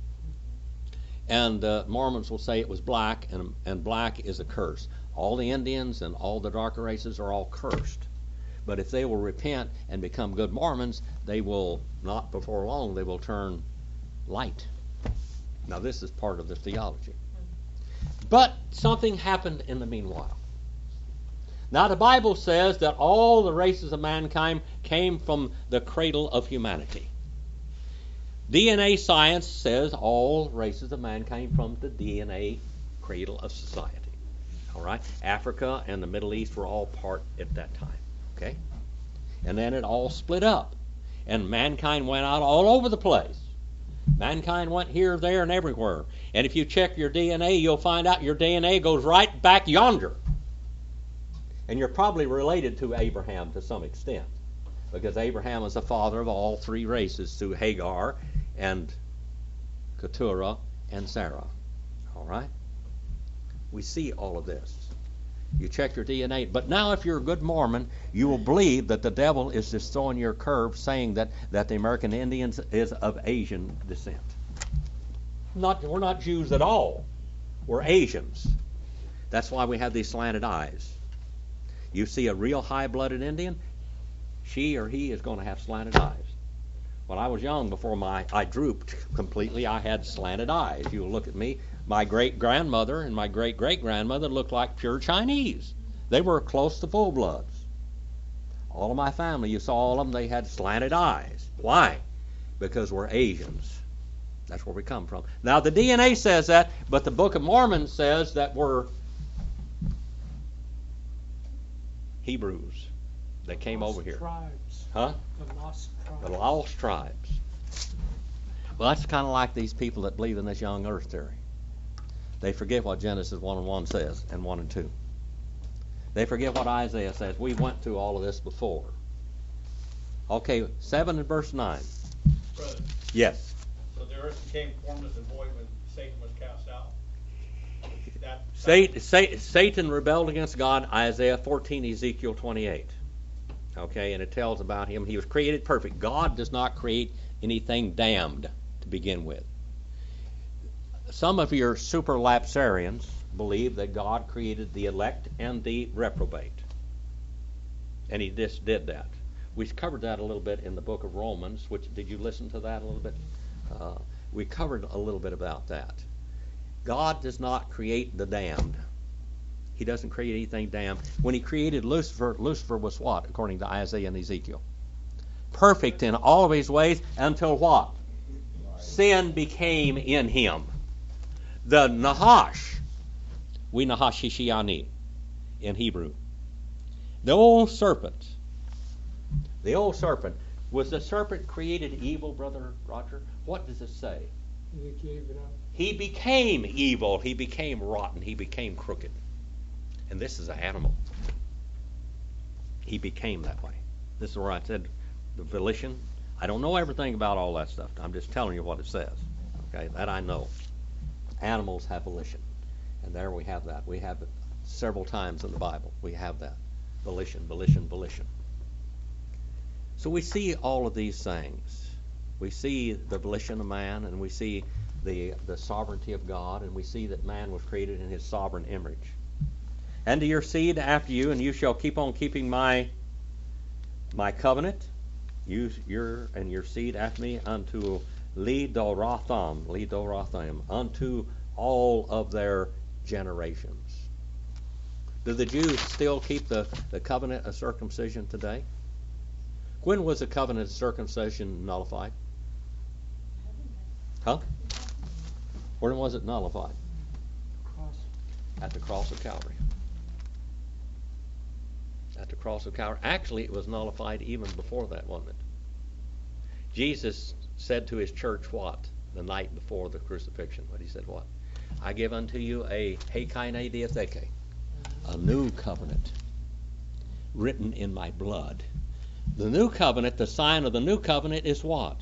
Speaker 1: And Mormons will say it was black, and black is a curse. All the Indians and all the darker races are all cursed. But if they will repent and become good Mormons, they will, not before long, they will turn light. Now this is part of the theology. But something happened in the meanwhile. Now the Bible says that all the races of mankind came from the cradle of humanity. DNA science says all races of mankind from the DNA cradle of society. All right? Africa and the Middle East were all part at that time. Okay? And then it all split up. And mankind went out all over the place. Mankind went here, there, and everywhere. And if you check your DNA, you'll find out your DNA goes right back yonder. And you're probably related to Abraham to some extent, because Abraham was the father of all three races through Hagar and Keturah and Sarah. All right? We see all of this. You check your DNA. But now if you're a good Mormon, you will believe that the devil is just throwing your curve, saying that the American Indians is of Asian descent. We're not Jews at all. We're Asians. That's why we have these slanted eyes. You see a real high-blooded Indian, she or he is going to have slanted eyes. When I was young, before I drooped completely, I had slanted eyes. You look at me, my great-grandmother and my great-great-grandmother looked like pure Chinese. They were close to full-bloods. All of my family, you saw all of them, they had slanted eyes. Why? Because we're Asians. That's where we come from. Now, the DNA says that, but the Book of Mormon says that we're Hebrews that came over here.
Speaker 2: Tribes.
Speaker 1: Huh?
Speaker 2: The lost tribes.
Speaker 1: The lost tribes. Well, that's kind of like these people that believe in this young earth theory. They forget what Genesis 1:1 says and 1 and 2. They forget what Isaiah says. We went through all of this before. Okay, 7 and verse 9.
Speaker 6: Brother,
Speaker 1: Yes.
Speaker 6: so the earth became formless and void when Satan was cast out?
Speaker 1: Satan rebelled against God, Isaiah 14, Ezekiel 28. Okay, and it tells about him. He was created perfect. God does not create anything damned to begin with. Some of your superlapsarians believe that God created the elect and the reprobate. And he just did that. We covered that a little bit in the book of Romans. Did you listen to that a little bit? We covered a little bit about that. God does not create the damned. He doesn't create anything damned. When he created Lucifer, Lucifer was what, according to Isaiah and Ezekiel? Perfect in all of his ways until what? Sin became in him. The Nahash, we Nahashishiani in Hebrew. The old serpent. Was the serpent created evil, Brother Roger? What does it say?
Speaker 2: He gave it up.
Speaker 1: He became evil. He became rotten. He became crooked. And this is an animal. He became that way. This is where I said the volition. I don't know everything about all that stuff. I'm just telling you what it says. Okay, that I know. Animals have volition. And there we have that. We have it several times in the Bible. We have that. Volition. So we see all of these things. We see the volition of man, and we see the sovereignty of God, and we see that man was created in his sovereign image. And to your seed after you, and you shall keep on keeping my covenant, your seed after me, unto Lidoratham, unto all of their generations. Do the Jews still keep the covenant of circumcision today? When was the covenant of circumcision nullified? Huh? When was it nullified?
Speaker 2: Cross.
Speaker 1: At the cross of Calvary. At the cross of Calvary. Actually, it was nullified even before that, wasn't it? Jesus said to his church what? The night before the crucifixion. But he said what? I give unto you a heikaine diatheke, a new covenant, written in my blood. The new covenant, the sign of the new covenant is what?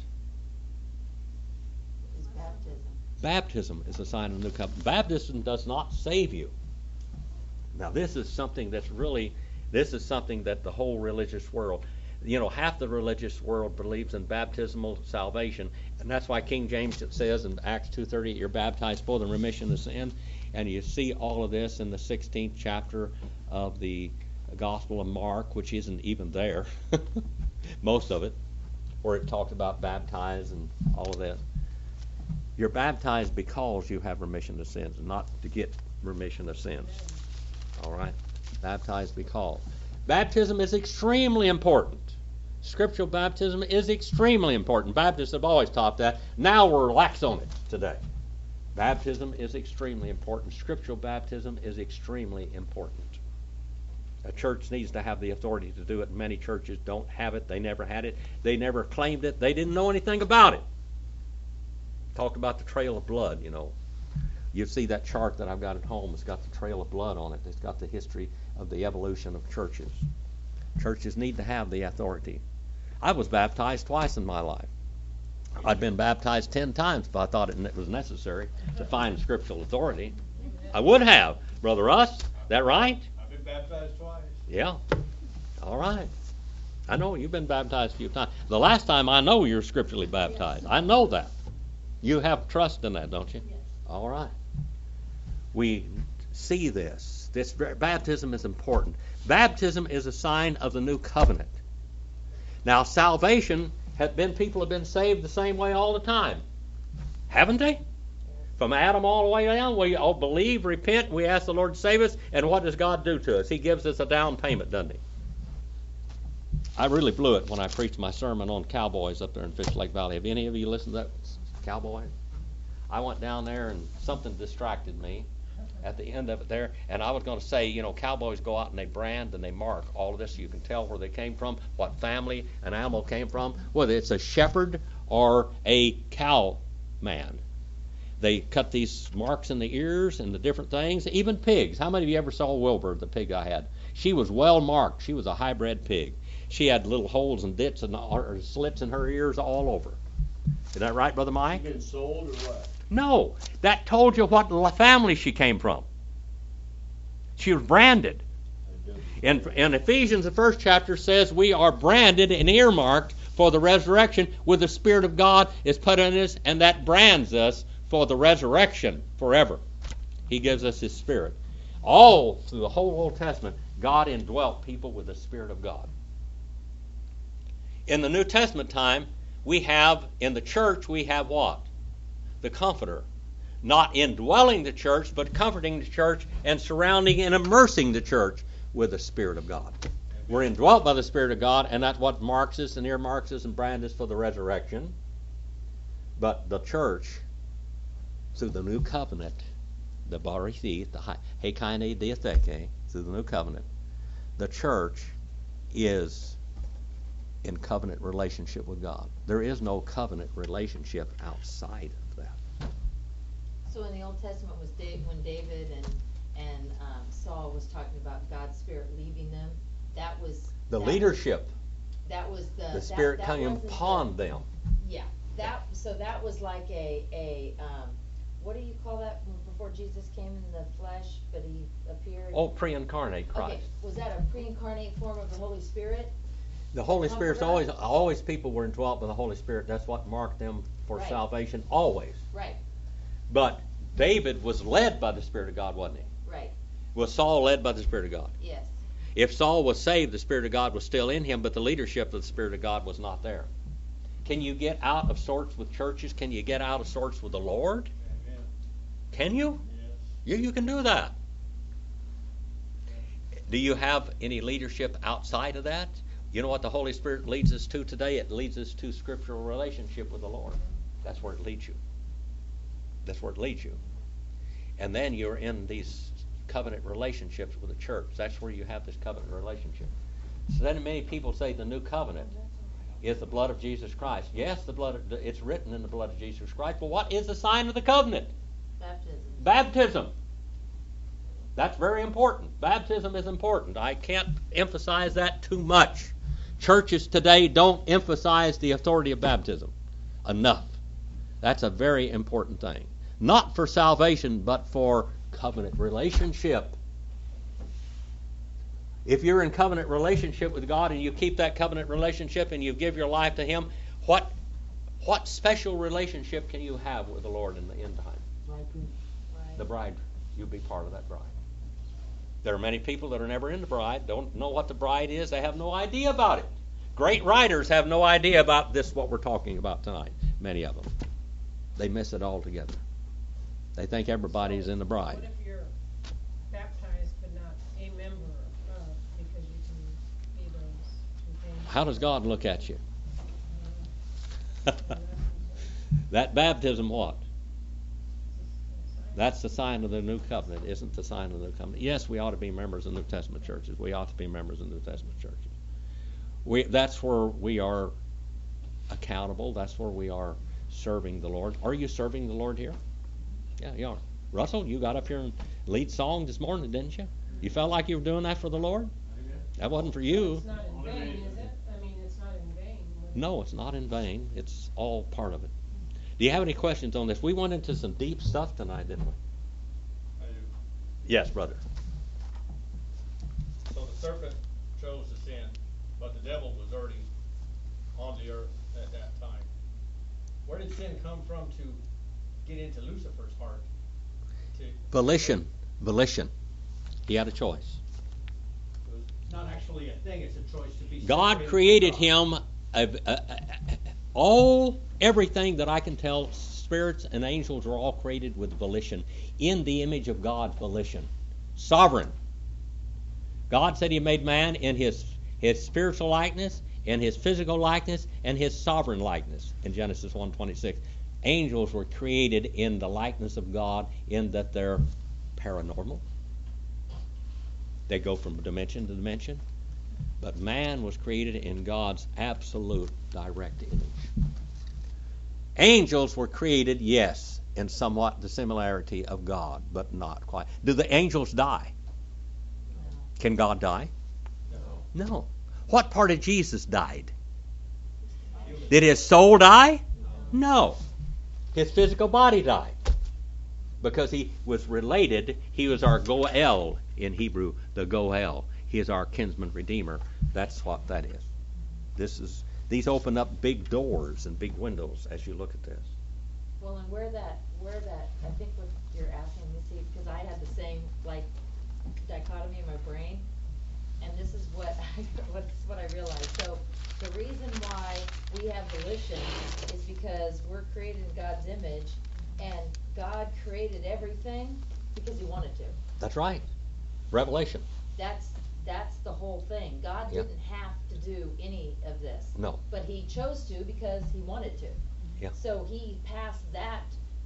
Speaker 5: Is baptism.
Speaker 1: Baptism is a sign of the new covenant. Baptism does not save you. Now this is something that the whole religious world, half the religious world believes in baptismal salvation, and that's why King James says in Acts 2:38, you're baptized for the remission of sin, and you see all of this in the 16th chapter of the Gospel of Mark, which isn't even there, most of it, where it talks about baptized and all of that. You're baptized because you have remission of sins, not to get remission of sins. All right? Baptized because. Baptism is extremely important. Scriptural baptism is extremely important. Baptists have always taught that. Now we're lax on it today. Baptism is extremely important. Scriptural baptism is extremely important. A church needs to have the authority to do it. Many churches don't have it. They never had it. They never claimed it. They didn't know anything about it. Talked about the trail of blood, You see that chart that I've got at home. It's got the trail of blood on it. It's got the history of the evolution of churches. Churches need to have the authority. I was baptized twice in my life. I'd been baptized 10 times if I thought it was necessary to find scriptural authority. I would have. Brother Russ, that right?
Speaker 6: I've been baptized twice.
Speaker 1: Yeah. All right. I know you've been baptized a few times. The last time I know you're scripturally baptized. I know that. You have trust in that, don't you?
Speaker 5: Yes.
Speaker 1: All right. We see this. Baptism is important. Baptism is a sign of the new covenant. Now, salvation people have been saved the same way all the time, haven't they? From Adam all the way down, we all believe, repent, we ask the Lord to save us, and what does God do to us? He gives us a down payment, doesn't he? I really blew it when I preached my sermon on cowboys up there in Fish Lake Valley. Have any of you listened to that cowboy? I went down there and something distracted me at the end of it there, and I was going to say, cowboys go out and they brand and they mark all of this so you can tell where they came from, what family an animal came from, whether it's a shepherd or a cow man. They cut these marks in the ears and the different things, even pigs. How many of you ever saw Wilbur, the pig I had? She was well marked. She was a hybrid pig. She had little holes and dits and slits in her ears all over. Is that right, Brother Mike?
Speaker 3: You been sold or what?
Speaker 1: No, that told you what family she came from. She was branded. In Ephesians, the first chapter says we are branded and earmarked for the resurrection with the Spirit of God is put in us, and that brands us for the resurrection forever. He gives us His Spirit. All through the whole Old Testament, God indwelt people with the Spirit of God. In the New Testament time, in the church, we have what? The Comforter. Not indwelling the church, but comforting the church and surrounding and immersing the church with the Spirit of God. We're indwelt by the Spirit of God, and that's what marks us and earmarks us and brands us for the resurrection. But the church, through the new covenant, the Barithith, the Hekaine Diatheke, through the new covenant, the church is in covenant relationship with God. There is no covenant relationship outside of that.
Speaker 5: So in the Old Testament, was when David and Saul was talking about God's Spirit leaving them, that was
Speaker 1: the leadership.
Speaker 5: That was
Speaker 1: the Spirit coming upon them.
Speaker 5: Yeah, that was like a what do you call that before Jesus came in the flesh, but He appeared?
Speaker 1: Oh, pre-incarnate Christ.
Speaker 5: Okay, was that a pre-incarnate form of the Holy Spirit?
Speaker 1: The Holy Spirit's always people were indwelt by the Holy Spirit. That's what marked them for salvation, always.
Speaker 5: Right.
Speaker 1: But David was led by the Spirit of God, wasn't he?
Speaker 5: Right.
Speaker 1: Was Saul led by the Spirit of God?
Speaker 5: Yes.
Speaker 1: If Saul was saved, the Spirit of God was still in him, but the leadership of the Spirit of God was not there. Can you get out of sorts with churches? Can you get out of sorts with the Lord?
Speaker 6: Amen.
Speaker 1: Can you?
Speaker 6: Yes.
Speaker 1: You can do that. Do you have any leadership outside of that? You know what the Holy Spirit leads us to today? It leads us to scriptural relationship with the Lord. That's where it leads you. That's where it leads you. And then you're in these covenant relationships with the church. That's where you have this covenant relationship. So then many people say the new covenant is the blood of Jesus Christ. Yes, it's written in the blood of Jesus Christ. But what is the sign of the covenant? Baptism. That's very important. Baptism is important. I can't emphasize that too much. churches today don't emphasize the authority of baptism enough. That's a very important thing. Not for salvation, but for covenant relationship. If you're in covenant relationship with God and you keep that covenant relationship and you give your life to Him, what special relationship can you have with the Lord in the end time?
Speaker 2: Bridegroom.
Speaker 1: The bride. You be part of that bride. There are many people that are never in the bride, don't know what the bride is, they have no idea about it. Great writers have no idea about this, what we're talking about tonight, many of them. They miss it altogether. They think everybody's in the bride.
Speaker 7: What if you're baptized but not a member of, because you can be those two things?
Speaker 1: How does God look at you? That baptism what? That's the sign of the new covenant, isn't the sign of the new covenant. Yes, we ought to be members of New Testament churches. We ought to be members of New Testament churches. That's where we are accountable. That's where we are serving the Lord. Are you serving the Lord here? Yeah, you are. Russell, you got up here and lead song this morning, didn't you? You felt like you were doing that for the Lord? That wasn't for you.
Speaker 7: It's not in vain, is it? I mean, it's not in vain.
Speaker 1: No, it's not in vain. It's all part of it. Do you have any questions on this? We went into some deep stuff tonight, didn't we?
Speaker 6: I do.
Speaker 1: Yes, brother.
Speaker 6: So the serpent chose to sin, but the devil was already on the earth at that time. Where did sin come from to get into Lucifer's heart?
Speaker 1: Volition. He had a choice.
Speaker 8: It's not actually a thing, it's a choice to be
Speaker 1: God
Speaker 8: separated
Speaker 1: created
Speaker 8: from
Speaker 1: him. Everything that I can tell, spirits and angels were all created with volition. In the image of God, volition. Sovereign. God said He made man in His spiritual likeness, in His physical likeness, and His sovereign likeness in Genesis 1:26. Angels were created in the likeness of God in that they're paranormal. They go from dimension to dimension. But man was created in God's absolute direct image. Angels were created, yes, in somewhat the similarity of God, but not quite. Do the angels die? Can God die? No. What part of Jesus died? Did His soul die? No. His physical body died. Because He was related, He was our Goel in Hebrew, the Goel. He is our kinsman redeemer. That's what that is. These open up big doors and big windows as you look at this.
Speaker 5: Well, and where that, I think what you're asking me, see, because I had the same, like, dichotomy in my brain, and this is what I realized. So, the reason why we have volition is because we're created in God's image, and God created everything because He wanted to.
Speaker 1: That's right. Revelation.
Speaker 5: That's the whole thing. God
Speaker 1: Yeah.
Speaker 5: didn't have to do any of this.
Speaker 1: No.
Speaker 5: But He chose to because He wanted to.
Speaker 1: Yeah.
Speaker 5: So He passed that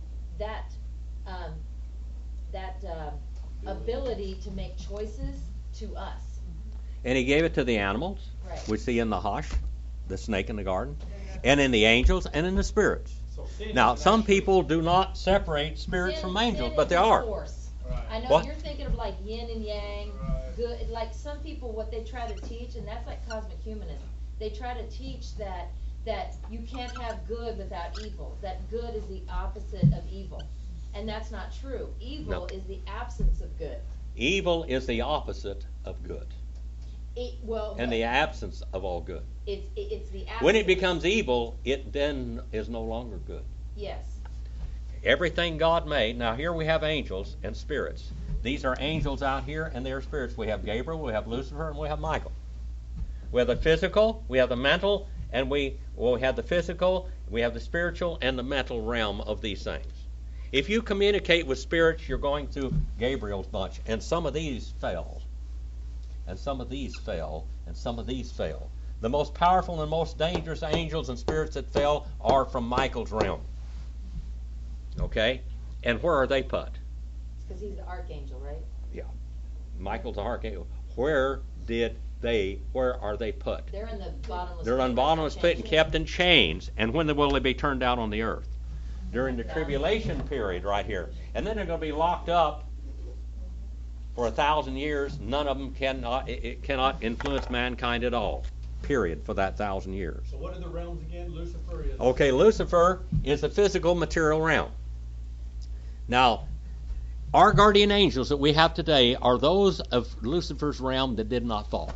Speaker 5: ability to make choices to us.
Speaker 1: And He gave it to the animals.
Speaker 5: Right.
Speaker 1: We see in the Hush, the snake in the garden, and in the angels, and in the spirits.
Speaker 6: So sin
Speaker 1: Now,
Speaker 6: is
Speaker 1: some
Speaker 6: actually-
Speaker 1: people do not separate spirits from angels, but they
Speaker 5: is a
Speaker 1: are.
Speaker 5: force.
Speaker 6: Right.
Speaker 5: I know
Speaker 1: What?
Speaker 5: you're thinking of like yin and yang,
Speaker 6: Right.
Speaker 5: good. Like some people, what they try to teach, and that's like cosmic humanism. They try to teach that you can't have good without evil. That good is the opposite of evil, and that's not true. Evil
Speaker 1: No.
Speaker 5: is the absence of good.
Speaker 1: Evil is the opposite of good, and the absence of all good.
Speaker 5: it's the absence.
Speaker 1: When it becomes evil, it then is no longer good.
Speaker 5: yes.
Speaker 1: Everything God made, now here we have angels and spirits. These are angels out here, and they are spirits. We have Gabriel, we have Lucifer, and we have Michael. We have the physical, we have the mental, and we have the physical, we have the spiritual, and the mental realm of these things. If you communicate with spirits, you're going through Gabriel's bunch, and some of these fell, and some of these fell, and some of these fell. The most powerful and most dangerous angels and spirits that fell are from Michael's realm. Okay? And where are they put?
Speaker 5: Because he's the archangel, right?
Speaker 1: Michael's archangel. Where are they put?
Speaker 5: They're in the bottomless pit.
Speaker 1: They're in bottomless pit and
Speaker 5: Chains.
Speaker 1: kept in chains. And when will they be turned out on the earth? During the tribulation period right here. And then they're going to be locked up for 1,000 years. None of them cannot influence mankind at all. period, for that 1,000 years.
Speaker 6: So what are the realms again? Lucifer is?
Speaker 1: Okay, Lucifer is the physical material realm. Now, our guardian angels that we have today are those of Lucifer's realm that did not fall.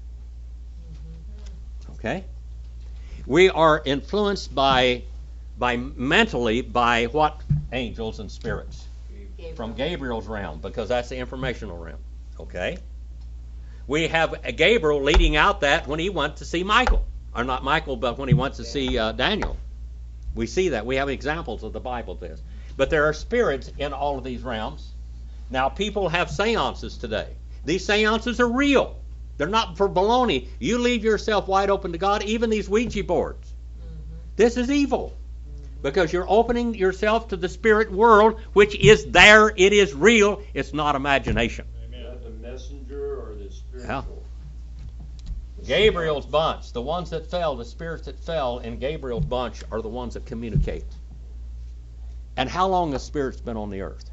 Speaker 1: Okay? We are influenced by mentally by what? Angels and spirits. From Gabriel's realm, because that's the informational realm. Okay? We have Gabriel leading out that when he went to see Michael. Or not Michael, but when he went to see Daniel. We see that. We have examples of the Bible of this. But there are spirits in all of these realms. Now, people have seances today. These seances are real. They're not for baloney. You leave yourself wide open to God, even these Ouija boards. This is evil. Because you're opening yourself to the spirit world, which is there. It is real. It's not imagination.
Speaker 3: Is that the messenger or the spiritual?
Speaker 1: Gabriel's bunch, the ones that fell, the spirits that fell in Gabriel's bunch are the ones that communicate. And how long has spirits been on the earth?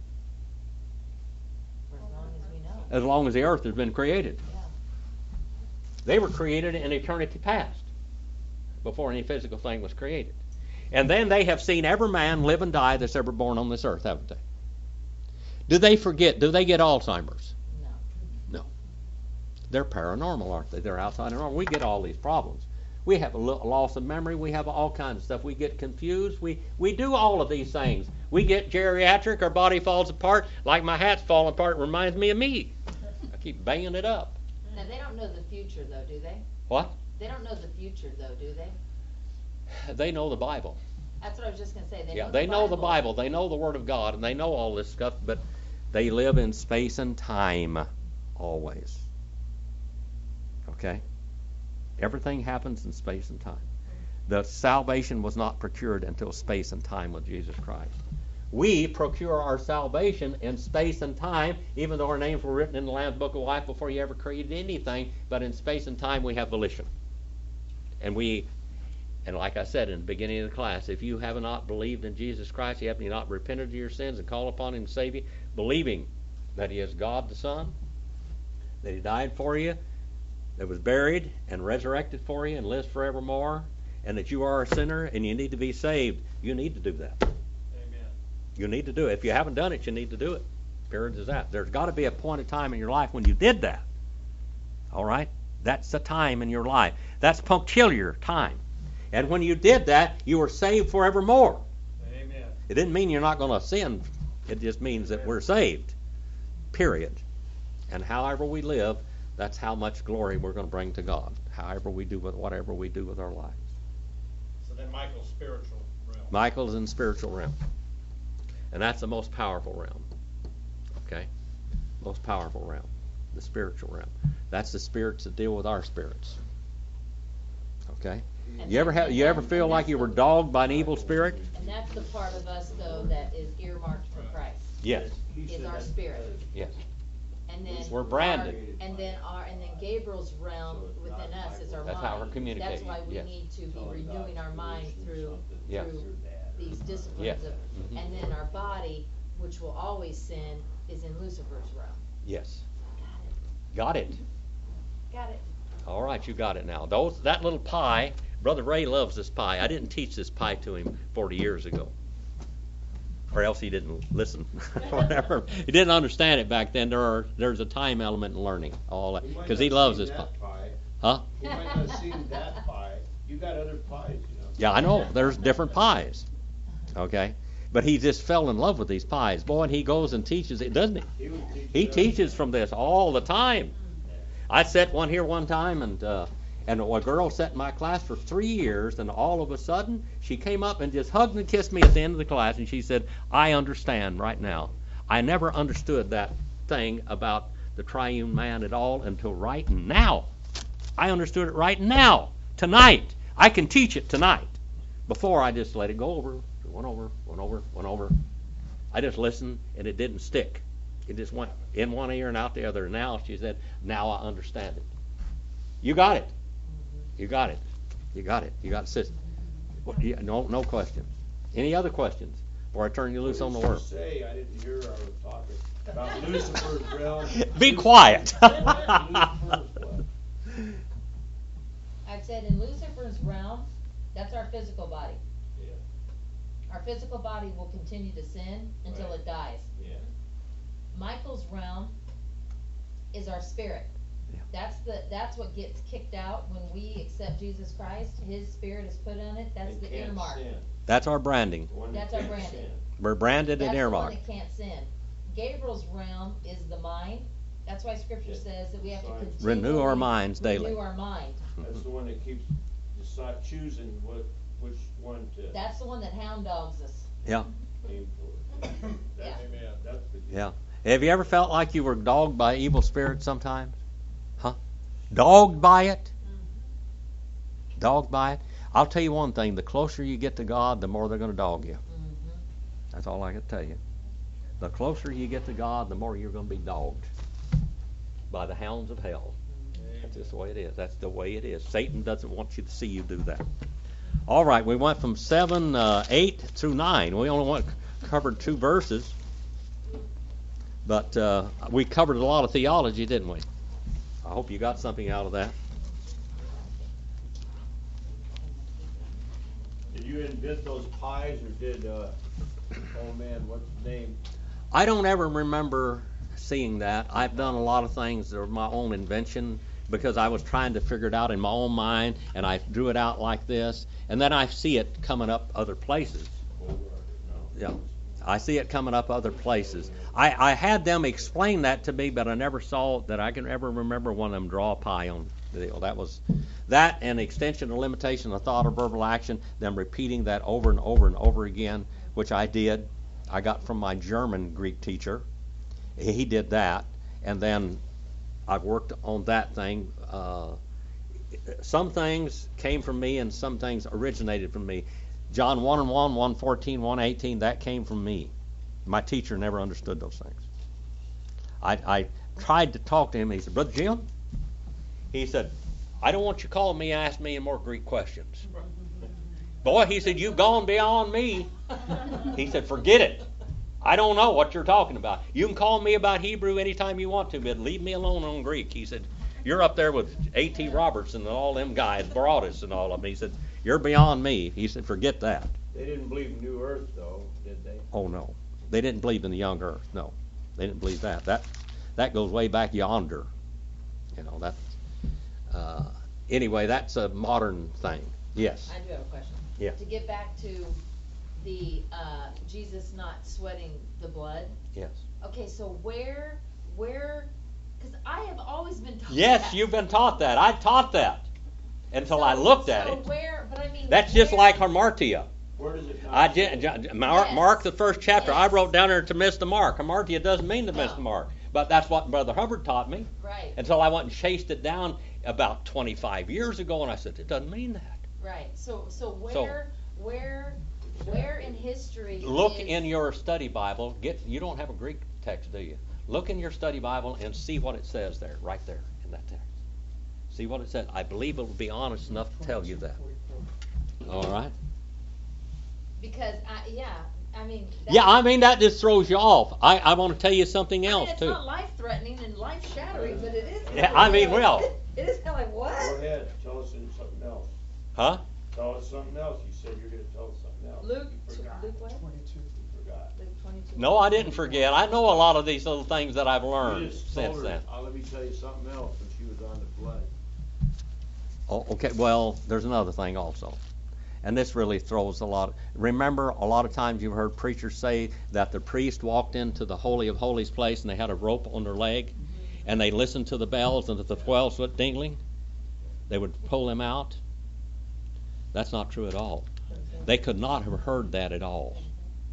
Speaker 5: For as long as we know.
Speaker 1: As long as the earth has been created.
Speaker 5: Yeah.
Speaker 1: They were created in eternity past, before any physical thing was created. And then they have seen every man live and die that's ever born on this earth, haven't they? Do they forget? Do they get Alzheimer's? No. They're paranormal, aren't they? They're outside of normal. We get all these problems. We have a loss of memory. We have all kinds of stuff. We get confused. We do all of these things. We get geriatric. Our body falls apart. Like my hat's falling apart. It reminds me of me. I keep banging it up.
Speaker 5: Now, they don't know the future, though, do they?
Speaker 1: What?
Speaker 5: They don't know the future, though, do they?
Speaker 1: They know the Bible.
Speaker 5: That's what I was just going to say.
Speaker 1: They know the Bible. They know the Word of God, and they know all this stuff, but they live in space and time always. Okay? Everything happens in space and time. The salvation was not procured until space and time with Jesus Christ. We procure our salvation in space and time, even though our names were written in the Lamb's Book of Life before you ever created anything, but in space and time we have volition. And like I said in the beginning of the class, if you have not believed in Jesus Christ, you have not repented of your sins and called upon Him to save you, believing that He is God the Son, that He died for you, that was buried and resurrected for you and lives forevermore, and that you are a sinner and you need to be saved, you need to do that.
Speaker 6: Amen.
Speaker 1: You need to do it. If you haven't done it, you need to do it. Period is that. There's got to be a point of time in your life when you did that. All right? That's the time in your life. That's punctiliar time. And when you did that, you were saved forevermore.
Speaker 6: Amen.
Speaker 1: It didn't mean you're not going to sin. It just means that we're saved. Period. And however we live, that's how much glory we're going to bring to God. However we do with whatever we do with our lives.
Speaker 6: So then Michael's spiritual realm.
Speaker 1: Michael's in the spiritual realm. And that's the most powerful realm. Okay? Most powerful realm. The spiritual realm. That's the spirits that deal with our spirits. Okay?
Speaker 5: And
Speaker 1: You ever feel like you were dogged by an evil spirit?
Speaker 5: And that's the part of us, though, that is earmarked for Christ.
Speaker 1: Yes.
Speaker 5: Is our spirit.
Speaker 1: Yes.
Speaker 5: And then
Speaker 1: We're branded.
Speaker 5: and then Gabriel's realm within us is our
Speaker 1: That's
Speaker 5: mind.
Speaker 1: how we're communicating,
Speaker 5: That's why we
Speaker 1: yes.
Speaker 5: need to be renewing our mind through
Speaker 1: Yes.
Speaker 5: these disciplines
Speaker 1: Yes.
Speaker 5: of,
Speaker 1: Mhm.
Speaker 5: and then our body, which will always sin, is in Lucifer's realm.
Speaker 1: Yes.
Speaker 5: Got it.
Speaker 1: Got it.
Speaker 5: Got it.
Speaker 1: All right, you got it now. That little pie, Brother Ray loves this pie. I didn't teach this pie to him 40 years ago. Or else he didn't listen. Whatever. He didn't understand it back then. There's a time element in learning. All that. Because he loves this pie. Huh?
Speaker 3: You might not have seen that pie. You got other pies, you know.
Speaker 1: Yeah, I know. There's different pies. Okay? But he just fell in love with these pies. Boy, and he goes and teaches it, doesn't he? He teaches from this all the time. I sat one here one time, and a girl sat in my class for 3 years, and all of a sudden, she came up and just hugged and kissed me at the end of the class, and she said, I understand right now. I never understood that thing about the triune man at all until right now. I understood it right now, tonight. I can teach it tonight. Before, I just let it go over, went over. I just listened, and it didn't stick. It just went in one ear and out the other. Now, she said, now I understand it. You got it. You got it. You got it. You got it. Sis. No questions. Any other questions before I turn you loose on the world?
Speaker 3: Say, I didn't hear I was talking about Lucifer's realm.
Speaker 1: Be quiet.
Speaker 5: said in Lucifer's realm, that's our physical body.
Speaker 3: Yeah.
Speaker 5: Our physical body will continue to sin until
Speaker 3: Right.
Speaker 5: it dies.
Speaker 3: Yeah.
Speaker 5: Michael's realm is our spirit.
Speaker 1: Yeah.
Speaker 5: That's what gets kicked out when we accept Jesus Christ. His spirit is put on it. That's
Speaker 3: It
Speaker 5: the
Speaker 3: can't
Speaker 5: earmark.
Speaker 3: sin.
Speaker 1: That's our branding.
Speaker 3: The one
Speaker 5: That's
Speaker 3: that
Speaker 5: our
Speaker 3: can't
Speaker 5: branding.
Speaker 3: sin.
Speaker 1: We're branded
Speaker 5: That's
Speaker 1: and
Speaker 5: the one
Speaker 1: earmarked.
Speaker 5: that can't sin. Gabriel's realm is the mind. That's why Scripture
Speaker 3: Yeah.
Speaker 5: says that we have to
Speaker 3: Right.
Speaker 5: continually
Speaker 1: Renew our minds daily.
Speaker 5: renew our mind.
Speaker 3: That's the one that keeps choosing which one to
Speaker 5: That's the one that hound dogs us.
Speaker 1: Yeah.
Speaker 3: aim for.
Speaker 5: Yeah.
Speaker 6: Amen.
Speaker 3: That's the deal.
Speaker 1: Yeah. Have you ever felt like you were dogged by evil spirits sometimes? Huh? Dogged by it? Dogged by it? I'll tell you one thing, the closer you get to God, the more they're going to dog you.
Speaker 5: Mm-hmm.
Speaker 1: That's all I can tell you. The closer you get to God, the more you're going to be dogged by the hounds of hell. That's just the way it is. That's the way it is. Satan doesn't want you to see you do that. All right, we went from 7, 8 through 9. We only covered 2 verses, but we covered a lot of theology, didn't we? I hope you got something out of that.
Speaker 3: Did you invent those pies, or did oh man, what's his name?
Speaker 1: I don't ever remember seeing that. I've done a lot of things that are my own invention because I was trying to figure it out in my own mind, and I drew it out like this, and then I see it coming up other places.
Speaker 3: No.
Speaker 1: Yeah, I see it coming up other places. I had them explain that to me, but I never saw that I can ever remember one of them draw a pie on the deal. That was that and extension or limitation of thought or verbal action, them repeating that over and over and over again, which I did. I got from my German Greek teacher. He did that, and then I've worked on that thing. Some things came from me, and some things originated from me. John 1:1, 1:14, 1:18, that came from me. My teacher never understood those things. I tried to talk to him, and he said, Brother Jim, he said, I don't want you calling me and asking me any more Greek questions. Boy, he said, you've gone beyond me. He said, forget it. I don't know what you're talking about. You can call me about Hebrew anytime you want to, but leave me alone on Greek. He said, you're up there with A.T. Robertson and all them guys, Broadus and all of them. He said, you're beyond me. He said, forget that.
Speaker 3: They didn't believe in New Earth, though, did they?
Speaker 1: Oh, no. They didn't believe in the young earth. No. They didn't believe that. That goes way back yonder. You know, that. Anyway, that's a modern thing. Yes.
Speaker 5: I do have a question.
Speaker 1: Yeah.
Speaker 5: To get back to the Jesus not sweating the blood.
Speaker 1: Yes.
Speaker 5: Okay, so where, because I have always been taught
Speaker 1: Yes,
Speaker 5: that.
Speaker 1: you've been taught that. I taught that until I looked at
Speaker 5: So
Speaker 1: it.
Speaker 5: where, but I mean.
Speaker 1: That's just
Speaker 5: where-
Speaker 1: like Hamartia.
Speaker 3: Where does it not
Speaker 1: I
Speaker 3: say?
Speaker 1: did Mark the first chapter. I
Speaker 5: Yes.
Speaker 1: wrote down there to miss the mark. Hamartia doesn't mean to miss
Speaker 5: No.
Speaker 1: the mark, but that's what Brother Hubbard taught me
Speaker 5: Right,
Speaker 1: until I went and chased it down about 25 years ago, and I said it doesn't mean that.
Speaker 5: right. So where in history
Speaker 1: Look
Speaker 5: is,
Speaker 1: in your study Bible. You don't have a Greek text, do you? Look in your study Bible and see what it says there, right there in that text. See what it says. I believe it will be honest enough to tell you that. All right.
Speaker 5: because I mean.
Speaker 1: Yeah, I mean that just throws you off. I want to tell you something
Speaker 5: I
Speaker 1: else
Speaker 5: mean, it's
Speaker 1: too.
Speaker 5: not life-threatening and life-shattering, but it is.
Speaker 1: Yeah, I mean, well.
Speaker 5: It is kind of like, what?
Speaker 3: Go ahead, tell us something else.
Speaker 1: Huh?
Speaker 3: Tell us something else. You said you're going to tell us something else.
Speaker 5: Luke,
Speaker 3: You forgot.
Speaker 5: Luke what?
Speaker 2: 22.
Speaker 3: You forgot.
Speaker 5: Luke 22.
Speaker 1: No, I didn't forget. I know a lot of these little things that I've
Speaker 3: You
Speaker 1: learned
Speaker 3: just
Speaker 1: since
Speaker 3: told her,
Speaker 1: then.
Speaker 3: let me tell you something else when she was on the blood.
Speaker 1: Oh, okay, well, there's another thing also. And this really throws a lot. Remember, a lot of times you've heard preachers say that the priest walked into the Holy of Holies place and they had a rope on their leg and they listened to the bells, and if the bells went dingling, they would pull him out. That's not true at all. They could not have heard that at all.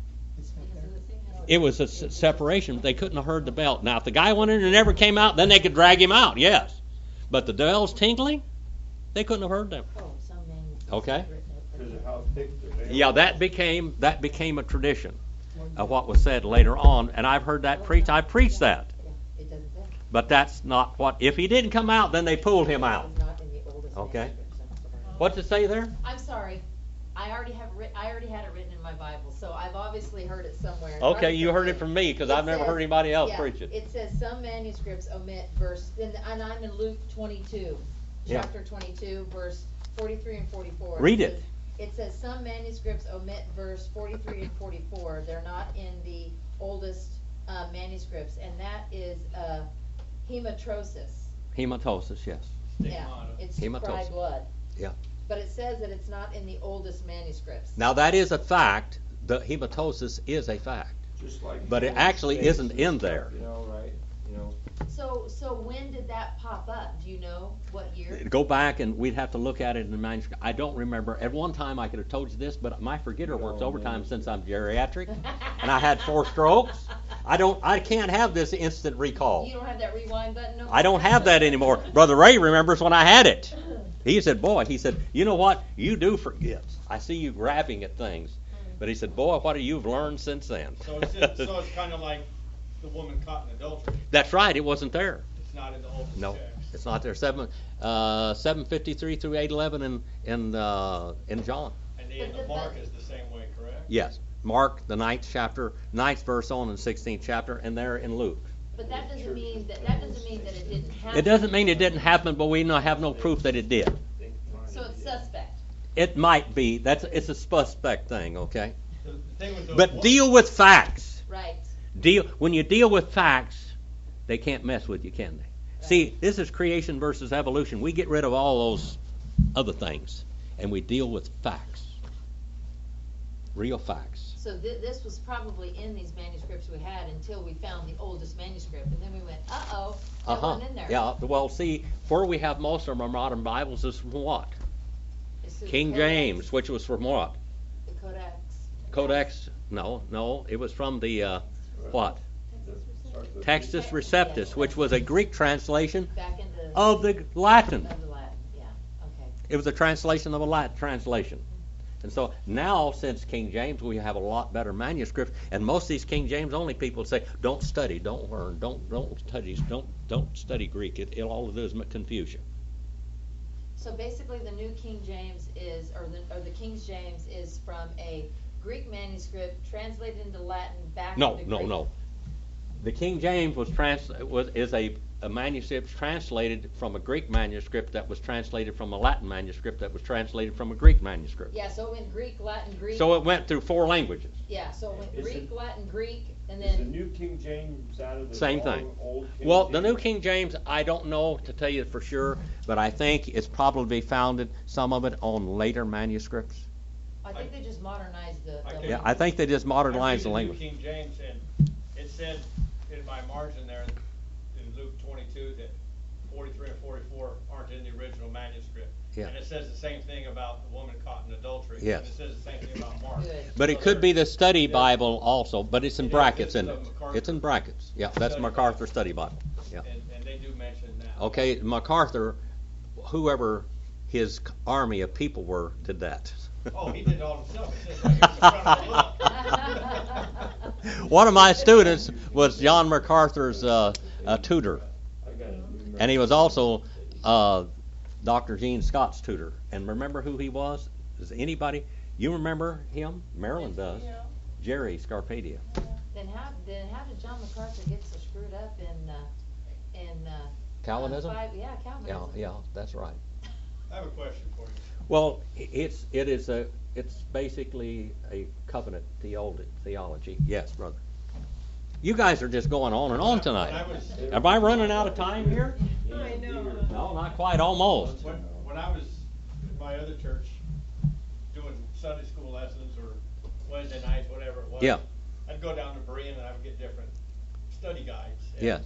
Speaker 1: It was a separation. They couldn't have heard the bell. Now, if the guy went in and never came out, then they could drag him out, yes. But the bells tinkling, they couldn't have heard them.
Speaker 5: Oh, some manuscripts
Speaker 1: Okay.
Speaker 5: have written it.
Speaker 3: Because of how thick the veil
Speaker 1: Yeah, that became a tradition of what was said later on, and I've heard that preached. I preached that,
Speaker 5: Yeah, it doesn't say.
Speaker 1: but that's not what. If he didn't come out, then they pulled him out.
Speaker 5: It's not in the oldest
Speaker 1: Okay.
Speaker 5: manuscripts, I'm sorry.
Speaker 1: What's it say there?
Speaker 5: I'm sorry. I already had it written in my Bible, so I've obviously heard it somewhere.
Speaker 1: Okay, you heard it from me because I've never heard anybody else preach it.
Speaker 5: It says some manuscripts omit verse, and I'm in Luke 22.
Speaker 1: Yeah.
Speaker 5: chapter 22, verse 43 and 44.
Speaker 1: Read it.
Speaker 5: It says some manuscripts omit verse 43 and 44. They're not in the oldest manuscripts, and that is hematrosis.
Speaker 1: Hematosis, yes.
Speaker 5: Yeah, it's
Speaker 1: Hematosis.
Speaker 5: dry blood.
Speaker 1: Yeah.
Speaker 5: But it says that it's not in the oldest manuscripts.
Speaker 1: Now that is a fact. The hematosis is a fact.
Speaker 3: Just like.
Speaker 1: But it actually isn't in there.
Speaker 3: You know, right, you know.
Speaker 5: So when did that pop up? Do you know what year?
Speaker 1: Go back and we'd have to look at it in the manuscript. I don't remember. At one time I could have told you this, but my forgetter works overtime since I'm geriatric, and I had 4 strokes. I can't have this instant recall.
Speaker 5: You don't have that rewind button? No?
Speaker 1: I don't have that anymore. Brother Ray remembers when I had it. He said, boy, you know what? You do forget. I see you grabbing at things. But he said, boy, what have you learned since then?
Speaker 6: So it's kind of like the woman caught in adultery.
Speaker 1: That's right. It wasn't there.
Speaker 6: It's not in the oldest
Speaker 1: No,
Speaker 6: text.
Speaker 1: it's not there. 753 through 811 in John.
Speaker 6: And the end of Mark is the same way, correct?
Speaker 1: Yes, Mark the 9th verse on in the 16th chapter, and there in Luke.
Speaker 5: But that doesn't mean that it didn't happen.
Speaker 1: It doesn't mean it didn't happen, but we have no proof that it did.
Speaker 5: So it's suspect.
Speaker 1: It might be. It's a suspect thing, okay?
Speaker 6: The thing with those
Speaker 1: But deal with facts.
Speaker 5: Right.
Speaker 1: When you deal with facts, they can't mess with you, can they? See, this is creation versus evolution. We get rid of all those other things, and we deal with facts, real facts.
Speaker 5: So this was probably in these manuscripts we had until we found the oldest manuscript, and then we went, that wasn't in there.
Speaker 1: Yeah. Well, see, where we have most of our modern Bibles is from what?
Speaker 5: It's the
Speaker 1: King
Speaker 5: Codex,
Speaker 1: James, which was from what?
Speaker 5: The Codex.
Speaker 1: Codex? No, it was from the what? Textus Receptus, which was a Greek translation
Speaker 5: Back in the
Speaker 1: of the Latin.
Speaker 5: Of the Latin, yeah. Okay.
Speaker 1: It was a translation of a Latin translation. And so now, since King James, we have a lot better manuscripts. And most of these King James only people say, don't study, don't learn, don't study Greek. It all it is is confusion.
Speaker 5: So basically, the New King James is, or the King James is from a Greek manuscript translated into Latin back into Greek.
Speaker 1: No. The King James is a manuscript translated from a Greek manuscript that was translated from a Latin manuscript that was translated from a Greek manuscript.
Speaker 5: Yeah, so it went Greek, Latin, Greek.
Speaker 1: So it went through 4 languages.
Speaker 5: Yeah, so it went
Speaker 3: Is
Speaker 5: Greek, Latin, Greek, and
Speaker 3: Is the
Speaker 5: then.
Speaker 3: New King James out of the
Speaker 1: Same thing.
Speaker 3: old King
Speaker 1: Well,
Speaker 3: James?
Speaker 1: the New King James, I don't know to tell you for sure, but I think it's probably founded, some of it, on later manuscripts.
Speaker 5: I think they just modernized the.
Speaker 1: Yeah, I think they just modernized the
Speaker 6: I read
Speaker 1: language.
Speaker 6: New King James, and it said in my margin there in Luke 22 that 43 and 44 aren't in the original manuscript.
Speaker 1: Yeah.
Speaker 6: And it says the same thing about the woman caught in adultery.
Speaker 1: Yes.
Speaker 6: And it says the same thing about Mark.
Speaker 5: Good.
Speaker 1: But it could be the study Bible also, but it's in
Speaker 6: It is.
Speaker 1: brackets,
Speaker 6: It's
Speaker 1: isn't
Speaker 6: the
Speaker 1: it?
Speaker 6: MacArthur
Speaker 1: It's in brackets. Yeah, that's
Speaker 6: Study
Speaker 1: MacArthur
Speaker 6: Bible.
Speaker 1: Study Bible. Yeah.
Speaker 6: And they do mention that.
Speaker 1: Okay, MacArthur, whoever his army of people were, did that.
Speaker 6: Oh, he did it all himself. It says right here in the front of the book.
Speaker 1: One of my students was John MacArthur's tutor,
Speaker 3: I got it.
Speaker 1: and he was also Dr. Gene Scott's tutor. And remember who he was? Does anybody? You remember him? Marilyn does. Jerry Scarpadia.
Speaker 5: Then how did John MacArthur get so screwed up in
Speaker 1: Calvinism?
Speaker 5: Calvinism.
Speaker 1: Yeah, that's right.
Speaker 6: I have a question for you.
Speaker 1: Well, it's basically a covenant theology. Yes, brother. You guys are just going on and on tonight. Am I running out of time here?
Speaker 7: I know.
Speaker 1: No, not quite. Almost.
Speaker 6: When I was in my other church doing Sunday school lessons or Wednesday nights, whatever it was,
Speaker 1: Yeah.
Speaker 6: I'd go down to Berean and I would get different study guides. And,
Speaker 1: Yes.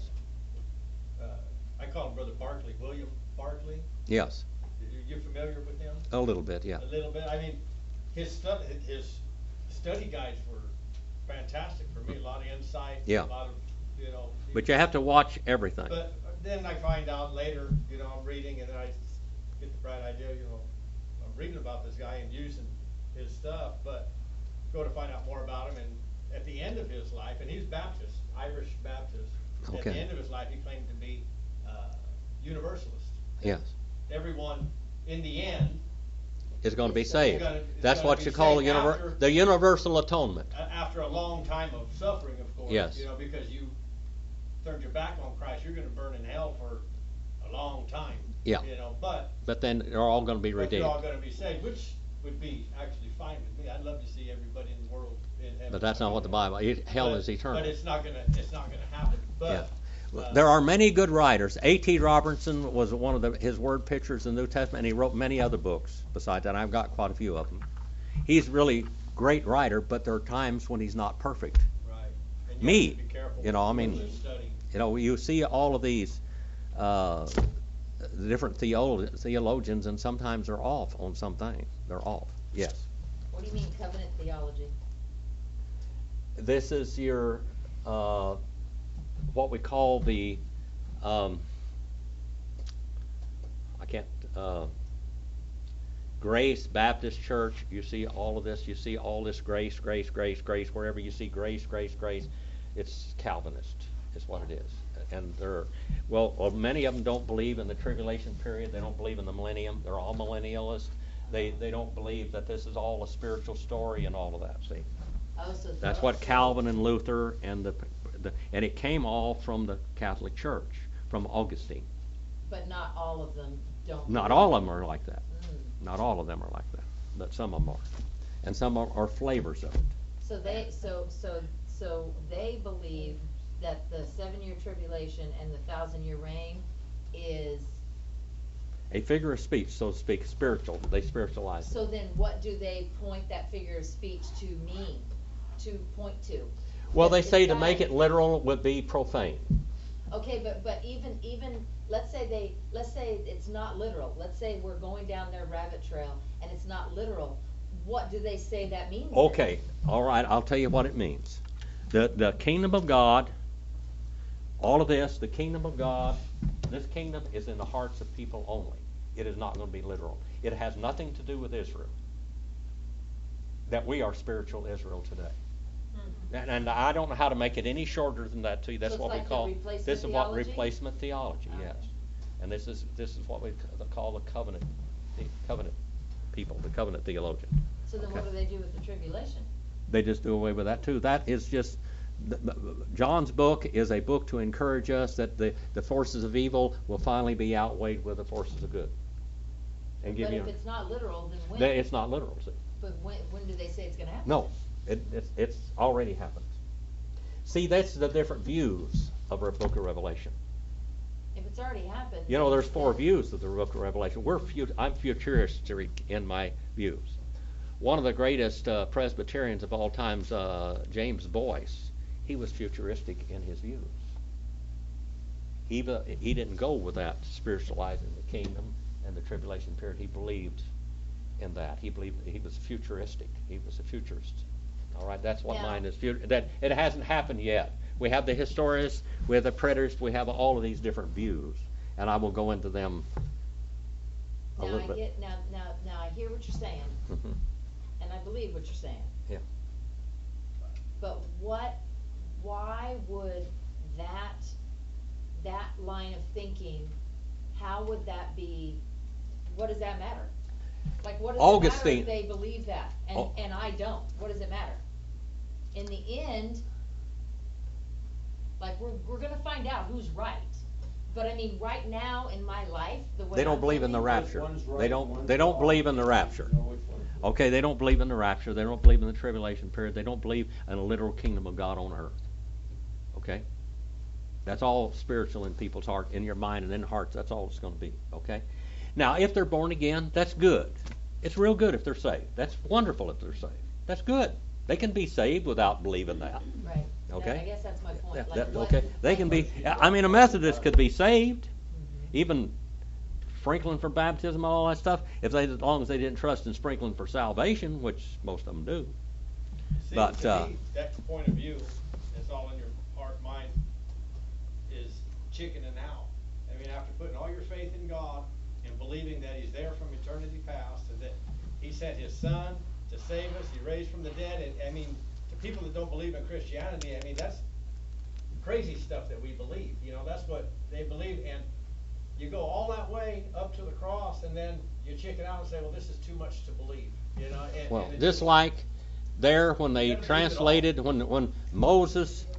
Speaker 6: I call him Brother Barkley, William Barkley.
Speaker 1: Yes.
Speaker 6: You familiar with him?
Speaker 1: A little bit. Yeah.
Speaker 6: A little bit. I mean, his study guides were fantastic for me. A lot of insight.
Speaker 1: Yeah.
Speaker 6: A lot of,
Speaker 1: But you have to watch everything.
Speaker 6: But then I find out later, I'm reading and then I get the bright idea, I'm reading about this guy and using his stuff, but go to find out more about him. And at the end of his life, and he's Baptist, Irish Baptist. At
Speaker 1: Okay.
Speaker 6: the end of his life, he claimed to be Universalist.
Speaker 1: Yes.
Speaker 6: Everyone, in the end,
Speaker 1: It's going to be
Speaker 6: It's
Speaker 1: saved.
Speaker 6: gonna-
Speaker 1: That's
Speaker 6: it's
Speaker 1: what
Speaker 6: gonna
Speaker 1: you
Speaker 6: be
Speaker 1: call
Speaker 6: saved after-
Speaker 1: the universal atonement.
Speaker 6: after a long time of suffering, of course,
Speaker 1: Yes.
Speaker 6: because you turned your back on Christ, you're going to burn in hell for a a long time.
Speaker 1: Yeah.
Speaker 6: You know, but
Speaker 1: then they're all going to be redeemed.
Speaker 6: they're all gonna be saved, which would be actually fine with me. I'd love to see everybody in the world in heaven.
Speaker 1: But that's not what the Bible. Hell
Speaker 6: But-
Speaker 1: is eternal.
Speaker 6: But it's not gonna happen. But
Speaker 1: There are many good writers. A.T. Robertson was one of his word pictures in the New Testament, and he wrote many other books besides that. I've got quite a few of them. He's really great writer, but there are times when he's not perfect.
Speaker 6: right. And
Speaker 1: Me,
Speaker 6: you have to be careful
Speaker 1: you know, I
Speaker 6: what
Speaker 1: mean,
Speaker 6: you're studying.
Speaker 1: You know, you see all of these different theologians, and sometimes they're off on some things. They're off. Yes.
Speaker 5: What do you mean covenant theology?
Speaker 1: This is your what we call the Grace Baptist Church. You see all of this. You see all this grace. Wherever you see grace, it's Calvinist. Is what it is. And many of them don't believe in the tribulation period. They don't believe in the millennium. They're all millennialists. They don't believe that this is all a spiritual story and all of that. See.
Speaker 5: Oh, so
Speaker 1: That's what Calvin and Luther and and it came all from the Catholic Church, from Augustine.
Speaker 5: But not all of them don't.
Speaker 1: Not all of them are like that.
Speaker 5: Mm.
Speaker 1: Not all of them are like that, but some of them are, and some are flavors of it.
Speaker 5: So they believe that the 7-year tribulation and the 1,000-year reign is.
Speaker 1: A figure of speech, so to speak, spiritual. They spiritualize it.
Speaker 5: So then, what do they point that figure of speech to mean? To point to?
Speaker 1: Well, they
Speaker 5: Is
Speaker 1: say to
Speaker 5: that-
Speaker 1: make it literal would be profane.
Speaker 5: Okay, but even let's say it's not literal. Let's say we're going down their rabbit trail and it's not literal. What do they say that means?
Speaker 1: Okay, all right, I'll tell you what it means. The kingdom of God, all of this, the kingdom of God, this kingdom is in the hearts of people only. It is not going to be literal. It has nothing to do with Israel. That we are spiritual Israel today. And I don't know how to make it any shorter than that to you. That's
Speaker 5: So it's
Speaker 1: what we
Speaker 5: like the
Speaker 1: call
Speaker 5: replacement
Speaker 1: this is what
Speaker 5: theology?
Speaker 1: replacement theology.
Speaker 5: Okay.
Speaker 1: Yes, and this is what we call the covenant people, the covenant theologian.
Speaker 5: So then,
Speaker 1: Okay.
Speaker 5: what do they do with the tribulation?
Speaker 1: They just do away with that too. That is just John's book is a book to encourage us that the forces of evil will finally be outweighed with the forces of good. And give
Speaker 5: But
Speaker 1: you
Speaker 5: if it's not literal, then when?
Speaker 1: it's not literal. See?
Speaker 5: But when do they say it's going to happen?
Speaker 1: No, it's already happened. See, that's the different views of our book of Revelation.
Speaker 5: If it's already happened.
Speaker 1: You know, there's 4
Speaker 5: then-
Speaker 1: views of the book of Revelation. I'm futuristic in my views. One of the greatest Presbyterians of all times, James Boyce, he was futuristic in his views. He didn't go with that spiritualizing the kingdom and the tribulation period. He believed in that. He believed he was futuristic. He was a futurist. All right, that's what
Speaker 5: Yeah.
Speaker 1: mine is. That it hasn't happened yet. We have the historians, we have the preterists, we have all of these different views, and I will go into them a
Speaker 5: Now
Speaker 1: little bit.
Speaker 5: now I hear what you're saying,
Speaker 1: Mhm.
Speaker 5: and I believe what you're saying.
Speaker 1: Yeah.
Speaker 5: But why would that line of thinking, how would that be, what does that matter? Like, what does it matter
Speaker 1: Augustine.
Speaker 5: if they believe that,
Speaker 1: Oh.
Speaker 5: and I don't? What does it matter? In the end, like, we're gonna find out who's right. But I mean, right now in my life, the way
Speaker 1: They don't
Speaker 5: I'm
Speaker 1: believe in the
Speaker 5: living-
Speaker 1: rapture.
Speaker 3: One's right,
Speaker 1: They
Speaker 3: one's
Speaker 1: don't
Speaker 3: wrong.
Speaker 1: believe in the rapture.
Speaker 3: You know which one.
Speaker 1: Okay, they don't believe in the rapture. They don't believe in the tribulation period. They don't believe in a literal kingdom of God on earth. Okay? That's all spiritual in people's heart, in your mind and in hearts. That's all it's going to be. Okay? Now, if they're born again, that's good. It's real good if they're saved. That's wonderful if they're saved. That's good. They can be saved without believing that.
Speaker 5: Right.
Speaker 1: Okay.
Speaker 5: I guess that's my point.
Speaker 1: Yeah,
Speaker 5: Like, what-
Speaker 1: okay. They can be. I mean, a Methodist could be saved,
Speaker 5: Mhm.
Speaker 1: even sprinkling for baptism and all that stuff, as long as they didn't trust in sprinkling for salvation, which most of them do.
Speaker 6: See,
Speaker 1: But,
Speaker 6: to me, that point of view, it's all in your heart and mind, is chickening out. I mean, after putting all your faith in God and believing that He's there from eternity past and that He sent His Son to save us, He raised from the dead, and I mean, to people that don't believe in Christianity, I mean, that's crazy stuff that we believe. You know, that's what they believe, and you go all that way up to the cross, and then you chicken out and say, well, this is too much to believe. You know, and
Speaker 1: Well,
Speaker 6: and it
Speaker 1: just like there when they
Speaker 6: You gotta believe it all.
Speaker 1: translated, when Moses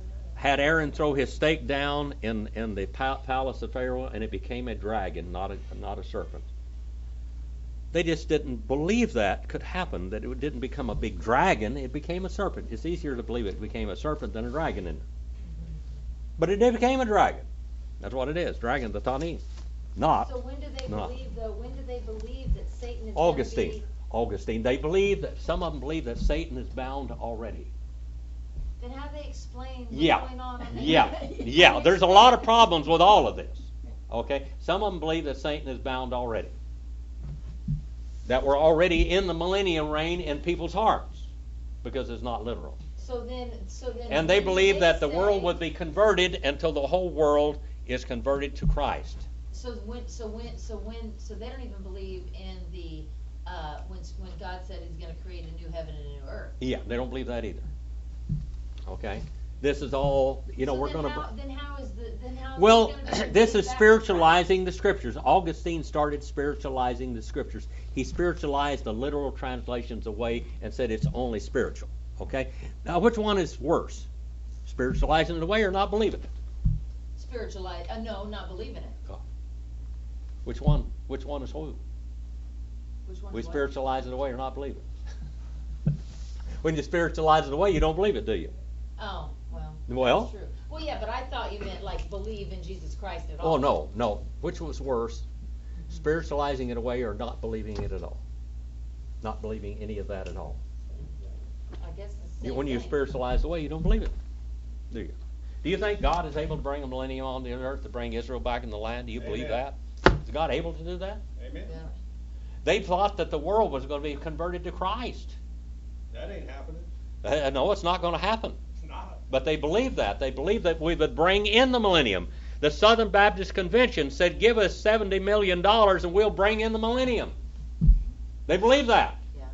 Speaker 1: had Aaron throw his stake down in the palace of Pharaoh, and it became a dragon, not a serpent. They just didn't believe that could happen, that it didn't become a big dragon, it became a serpent. It's easier to believe it became a serpent than a dragon in it. But it did became a dragon. That's what it is, dragon, the Tanit. Not.
Speaker 5: So when do they
Speaker 1: not.
Speaker 5: believe, though, when do they believe that Satan is
Speaker 1: Augustine.
Speaker 5: gonna be...
Speaker 1: Augustine. They believe that, some of them believe that Satan is bound already.
Speaker 5: Then how do they explain what's
Speaker 1: Yeah.
Speaker 5: going on there?
Speaker 1: Yeah. There's a lot of problems with all of this. Okay? Some of them believe that Satan is bound already. That we're already in the millennium reign in people's hearts. Because it's not literal.
Speaker 5: So then
Speaker 1: And they
Speaker 5: when
Speaker 1: believe that the
Speaker 5: say-
Speaker 1: world would be converted until the whole world is converted to Christ.
Speaker 5: So they don't even believe in the when God said He's going to create a new heaven and a new earth.
Speaker 1: Yeah, they don't believe that either. Okay? This is all,
Speaker 5: So
Speaker 1: we're
Speaker 5: then
Speaker 1: going
Speaker 5: how,
Speaker 1: to...
Speaker 5: then how is
Speaker 1: Well,
Speaker 5: it gonna be
Speaker 1: this is
Speaker 5: back to
Speaker 1: spiritualizing the Scriptures. Augustine started spiritualizing the Scriptures. He spiritualized the literal translations away and said it's only spiritual. Okay? Now, which one is worse? Spiritualizing it away or not believing it?
Speaker 5: Spiritualize? No, not believing it.
Speaker 1: Which one is who?
Speaker 5: Which one?
Speaker 1: We spiritualize it away or not believe it? When you spiritualize it away, you don't believe it, do you?
Speaker 5: Oh, well.
Speaker 1: Well?
Speaker 5: That's true. Well, yeah, but I thought you meant like believe in Jesus Christ at
Speaker 1: Oh,
Speaker 5: all.
Speaker 1: no. Which was worse? Spiritualizing it away or not believing it at all? Not believing any of that at all.
Speaker 5: I guess it's the same
Speaker 1: When you
Speaker 5: thing.
Speaker 1: spiritualize it away, you don't believe it, do you? Do you think God is able to bring a millennium on the earth to bring Israel back in the land? Do you believe
Speaker 6: Amen.
Speaker 1: that? Is God able to do that?
Speaker 6: Amen.
Speaker 5: Yeah.
Speaker 1: They thought that the world was going to be converted to Christ.
Speaker 6: That ain't happening.
Speaker 1: No, it's not going to happen.
Speaker 6: It's not.
Speaker 1: But they believed that. They believed that we would bring in the millennium. The Southern Baptist Convention said, give us $70 million and we'll bring in the millennium. They believed that.
Speaker 5: Yeah.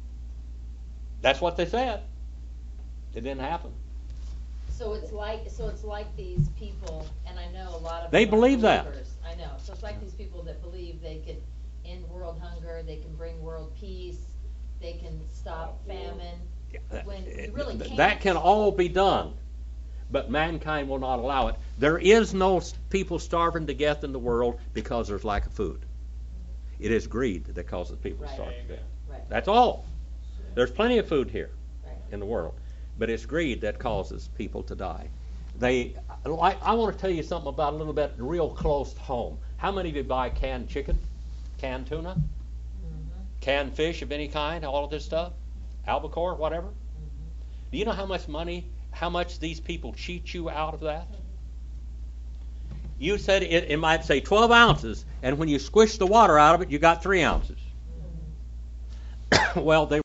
Speaker 1: That's what they said. It didn't happen.
Speaker 5: So it's like these people, and I know a lot of
Speaker 1: They
Speaker 5: them are
Speaker 1: believe that.
Speaker 5: believers. I know. So it's like these people that believe they could end world hunger, they can bring world peace, they can stop famine. When you really can't.
Speaker 1: That can all be done, but mankind will not allow it. There is no people starving to death in the world because there's lack of food. It is greed that causes people to
Speaker 5: Right.
Speaker 1: starve to death.
Speaker 5: Right.
Speaker 1: That's all. There's plenty of food here
Speaker 5: Right.
Speaker 1: in the world, but it's greed that causes people to die. I want to tell you something about a little bit real close to home. How many of you buy canned chicken, canned tuna, canned fish of any kind, all of this stuff, albacore, whatever? Do you know how much these people cheat you out of that? You said it might say 12 ounces, and when you squish the water out of it, you got 3 ounces. Well, they